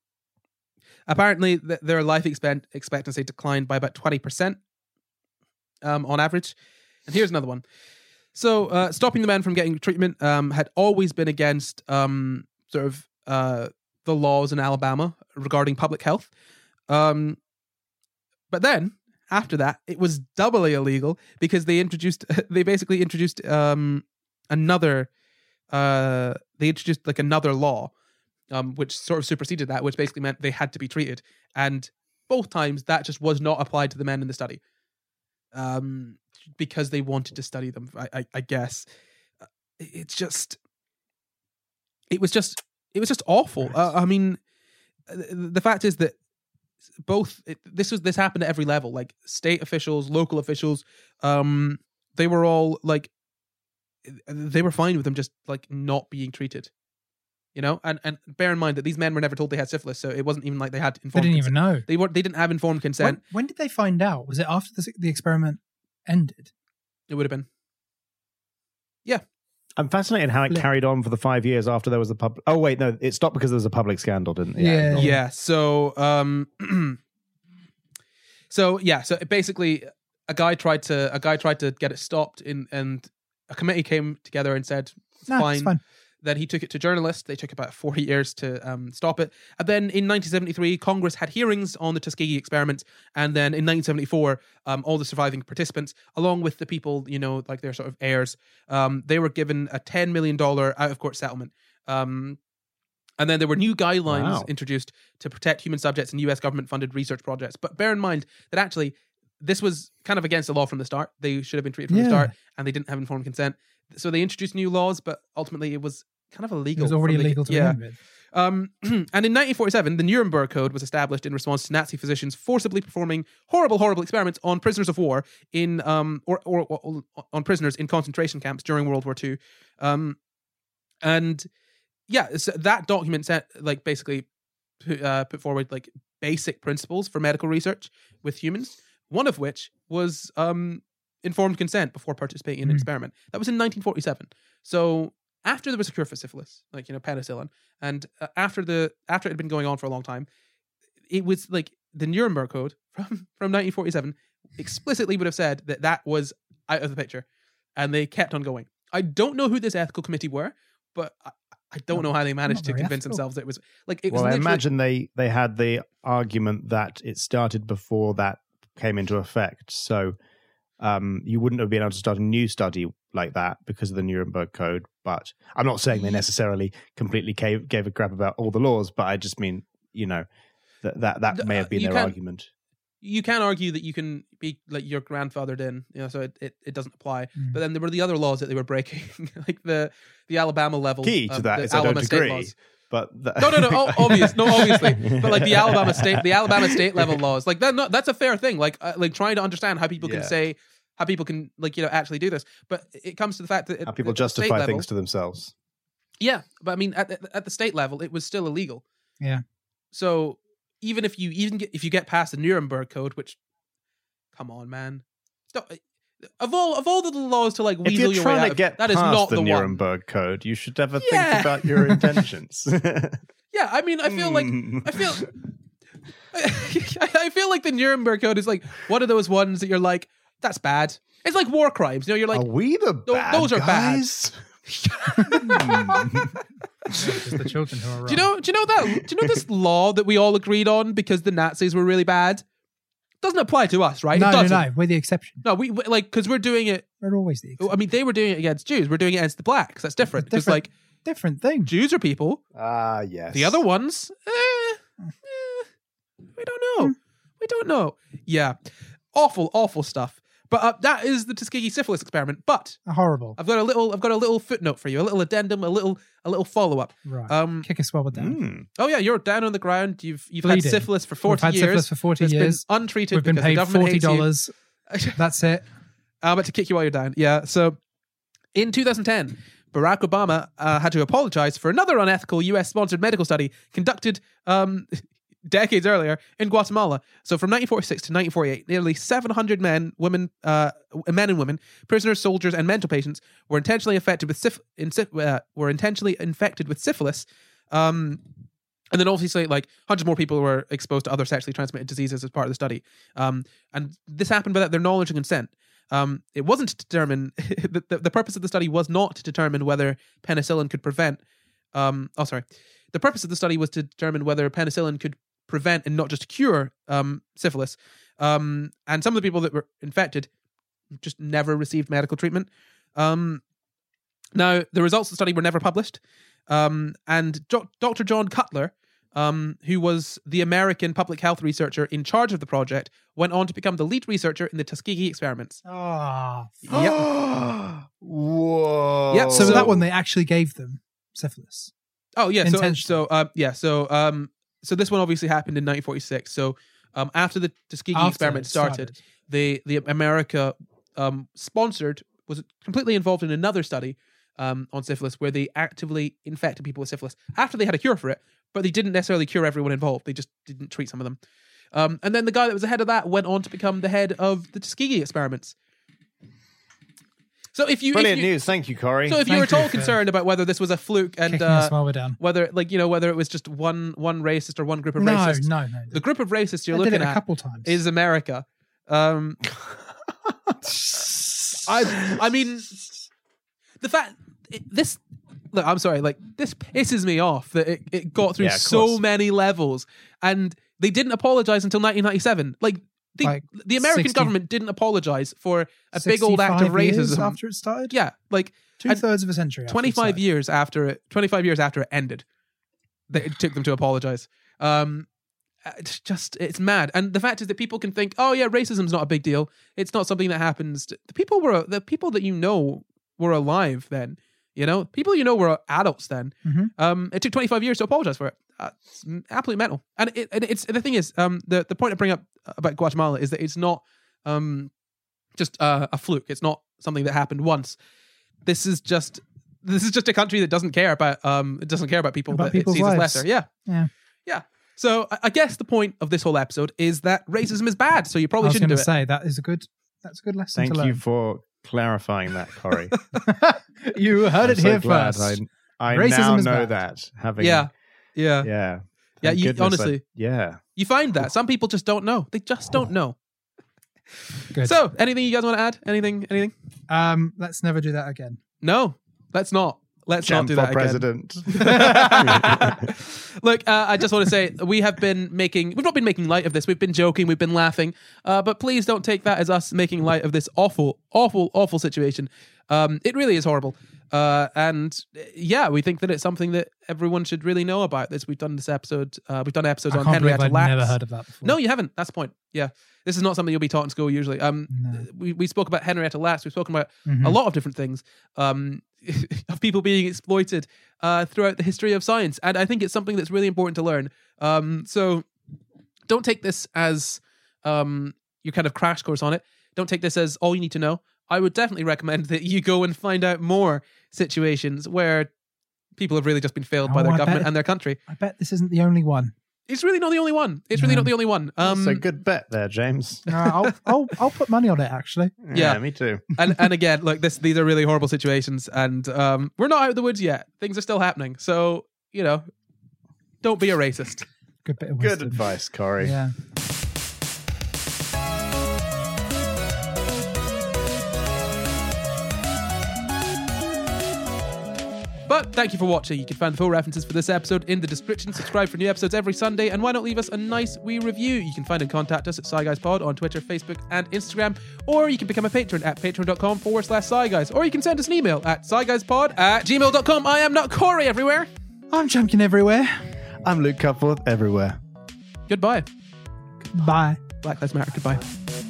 Apparently, th- their life expect- expectancy declined by about twenty percent, um, on average. And here's another one. So, uh, stopping the men from getting treatment um, had always been against um, sort of uh, the laws in Alabama regarding public health. Um, but then, after that, it was doubly illegal because they introduced, they basically introduced um, another, uh, they introduced like another law, um, which sort of superseded that, which basically meant they had to be treated. And both times, that just was not applied to the men in the study. Um, because they wanted to study them, I, I, I guess. It's just, it was just, it was just awful. Uh, I mean, the fact is that both it, this was this happened at every level, like state officials, local officials. Um, they were all like, they were fine with them just like not being treated. You know, and and bear in mind that these men were never told they had syphilis, so it wasn't even like they had informed. They didn't consent. even know. They were. They didn't have informed consent. When, when did they find out? Was it after the, the experiment ended? It would have been. I'm fascinated how it Yeah. carried on for the five years after there was a pub. Oh wait, no, it stopped because there was a public scandal, didn't it? Yeah. Yeah. So, um, so yeah. So basically, a guy tried to a guy tried to get it stopped, in and a committee came together and said it's No, fine. it's fine. Then he took it to journalists. They took about forty years to um, stop it. And then in nineteen seventy-three, Congress had hearings on the Tuskegee experiment. And then in nineteen seventy-four, um, all the surviving participants, along with the people, you know, like their sort of heirs, um, they were given a ten million dollars out-of-court settlement. Um, and then there were new guidelines Wow. introduced to protect human subjects in U S government-funded research projects. But bear in mind that actually this was kind of against the law from the start. They should have been treated from Yeah. the start, and they didn't have informed consent. So they introduced new laws, but ultimately it was kind of illegal. It was already from the- illegal to yeah. begin with. Um, and in nineteen forty-seven, the Nuremberg Code was established in response to Nazi physicians forcibly performing horrible, horrible experiments on prisoners of war in um or or, or on prisoners in concentration camps during World War Two. Um, and yeah, so that document set like basically put, uh, put forward like basic principles for medical research with humans. One of which was um informed consent before participating in an Mm. experiment. That was in nineteen forty-seven. So after there was a cure for syphilis, like, you know, penicillin, and uh, after the after it had been going on for a long time, it was like the Nuremberg Code from from nineteen forty-seven explicitly would have said that that was out of the picture, and they kept on going. I don't know who this ethical committee were, but I, I don't know how they managed not to very convince ethical. themselves that it was like it was. Well, I literally- imagine they they had the argument that it started before that came into effect. So um, you wouldn't have been able to start a new study like that because of the Nuremberg Code. But I'm not saying they necessarily completely gave, gave a crap about all the laws, but I just mean, you know, that that, that may have been You their can't- argument. you can argue that you can be like your grandfathered in, you know, so it, it, it doesn't apply. Mm. But then there were the other laws that they were breaking, like the the Alabama level. Key to um, that the is I don't Alabama state agree. laws. But the- No, no, no, o- obvious, no, obviously, but like the Alabama state, the Alabama state level laws, like that, no, that's a fair thing. Like, uh, like trying to understand how people can Yeah. say, how people can like you know actually do this. But it comes to the fact that how at- people at the state justify level- things to themselves. Yeah, but I mean, at the, at the state level, it was still illegal. Yeah. So even if you even get if you get past the Nuremberg Code, which, come on, man, stop. Of all of all the laws to like If weasel you're your way trying out to of, get that is past not the, the, one. Nuremberg Code, you should ever Yeah. think about your intentions. Yeah, I mean, I feel like Hmm. I feel. I feel like the Nuremberg Code is like one of those ones that you're like, that's bad. It's like war crimes. You know, you're like, are we the tho- bad those are bad. guys? Hmm. Just the children who are wrong. do you know? Do you know that? Do you know this law that we all agreed on because the Nazis were really bad? Doesn't apply to us, right? No, it no, doesn't. no. We're the exception. No, we we- like because we're doing it. We're always the exception. I mean, they were doing it against Jews. We're doing it against the blacks. That's different. Because Different. like Different thing. Jews are people. Ah, yes. The other ones, eh, eh, we don't know. We don't know. Yeah, awful, awful stuff. But uh, that is the Tuskegee syphilis experiment. But Horrible. I've got a little, I've got a little footnote for you, a little addendum, a little, a little follow up. Right. Um, Kick us while we're down. Hmm. oh yeah, you're down on the ground. You've you've Bleeding. had syphilis for We've forty had years. syphilis for forty It's years. been untreated. We've been because the paid government forty hates you. dollars. That's it. I'm about to kick you while you're down. Yeah. So in two thousand ten, Barack Obama uh, had to apologize for another unethical U S sponsored medical study conducted um, decades earlier in Guatemala. So from nineteen forty-six to nineteen forty-eight, nearly seven hundred men, women, uh, men and women, prisoners, soldiers, and mental patients were intentionally affected with syph- in, uh, were intentionally infected with syphilis. Um, And then obviously, like, hundreds more people were exposed to other sexually transmitted diseases as part of the study. Um, and this happened without their knowledge and consent. Um, it wasn't to determine, the, the, the purpose of the study was not to determine whether penicillin could prevent, um, oh, sorry. The purpose of the study was to determine whether penicillin could prevent and not just cure um, syphilis. Um, and some of the people that were infected just never received medical treatment. Um, now, the results of the study were never published. Um, and jo- Doctor John Cutler, um, who was the American public health researcher in charge of the project, went on to become the lead researcher in the Tuskegee experiments. Oh, Yep. Whoa. Yep, so, So- that one they actually gave them syphilis. Oh yeah, so Intentionally. so uh, yeah, so um, so this one obviously happened in nineteen forty-six. So um, after the Tuskegee After experiment it started, started. the the America um, sponsored was completely involved in another study um, on syphilis, where they actively infected people with syphilis after they had a cure for it, but they didn't necessarily cure everyone involved. They just didn't treat some of them. Um, and then the guy that was ahead of that went on to become the head of the Tuskegee experiments. So if you, Brilliant if you news. Thank you, Corey. so if you Thank were at all you for concerned about whether this was a fluke and Kicking uh, us while we're down. whether like you know whether it was just one one racist or one group of No, racists, no, no. the group of racists you're I did looking it a at couple times. is America. Um, I I mean the fact it, this look I'm sorry like this pisses me off that it, it got through Yeah, of so course. many levels and they didn't apologize until nineteen ninety-seven. Like the Like the American sixty government didn't apologize for a big old act of sixty-five years racism. after it started. Yeah, like two thirds of a century. after it twenty-five started. years after it twenty-five years after it ended, that it took them to apologize. Um it's just it's mad. And the fact is that people can think, oh yeah, racism's not a big deal, it's not something that happens to, the people were the people that you know were alive then, you know, people you know were adults then. Mhm. Um it took twenty-five years to apologize for it. Uh, it's absolutely mental. And it and it's the thing is, um the the point I bring up about Guatemala is that it's not um just uh, a fluke. It's not something that happened once. This is just this is just a country that doesn't care about um it doesn't care about people About that it people's sees as lives. lesser. Yeah, Yeah. yeah. So I, I guess the point of this whole episode is that racism is bad. So you I probably was shouldn't going do to it. say that is a good. That's a good lesson Thank to you learn. for clarifying that, Corey. you heard I'm it so here glad first. I, I Racism now is know bad. that. Having Yeah, yeah, yeah, Yeah, Thank you- goodness I- honestly. yeah. You find that some people just don't know. They just don't know. Good. So anything you guys want to add? Anything? Anything? um, let's never do that again. No, let's not. Let's Champ not do for that president. again. Look, uh, I just want to say we have been making, we've not been making light of this. We've been joking, we've been laughing, uh, but please don't take that as us making light of this awful, awful, awful situation. Um, it really is horrible. Uh, and uh, yeah, we think that it's something that everyone should really know about. This we've done this episode. Uh, we've done episodes I on can't believe Henrietta I've Lacks. never heard of that before. No, you haven't. That's the point. Yeah, this is not something you'll be taught in school usually. Um, No. we we spoke about Henrietta Lacks. We've spoken about Mhm. a lot of different things. Um, of people being exploited uh, throughout the history of science, and I think it's something that's really important to learn. Um, so don't take this as um, your kind of crash course on it. Don't take this as all you need to know. I would definitely recommend that you go and find out more situations where people have really just been failed by Oh, their I government bet- and their country. I bet this isn't the only one. It's really not the only one. It's really No. not the only one. Um, That's a good bet there, James. No, I'll, I'll I'll put money on it. Actually, Yeah. me too. and and again, like this, these are really horrible situations, and um, we're not out of the woods yet. Things are still happening, so you know, don't be a racist. good bit of Good wisdom. advice, Corey. Yeah. But thank you for watching. You can find the full references for this episode in the description. Subscribe for new episodes every Sunday, and why not leave us a nice wee review? You can find and contact us at SciGuysPod on Twitter, Facebook, and Instagram, or you can become a patron at patreon.com forward slash SciGuys, or you can send us an email at SciGuysPod at gmail dot com. I am not Corey everywhere. I'm champion everywhere. I'm Luke Cupforth everywhere. Goodbye. Bye. Black Lives Matter. Goodbye.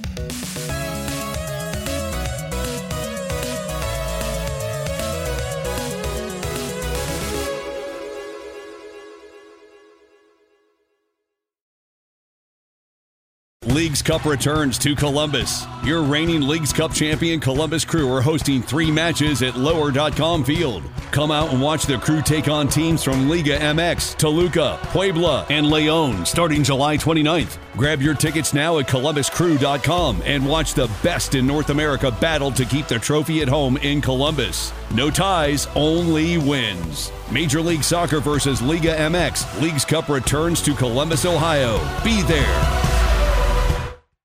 Leagues Cup returns to Columbus. Your reigning Leagues Cup champion Columbus Crew are hosting three matches at lower dot com field. Come out and watch the Crew take on teams from Liga M X, Toluca, Puebla, and Leon starting July twenty-ninth. Grab your tickets now at columbus crew dot com and watch the best in North America battle to keep the trophy at home in Columbus. No ties, only wins. Major League Soccer versus Liga M X. Leagues Cup returns to Columbus, Ohio. Be there.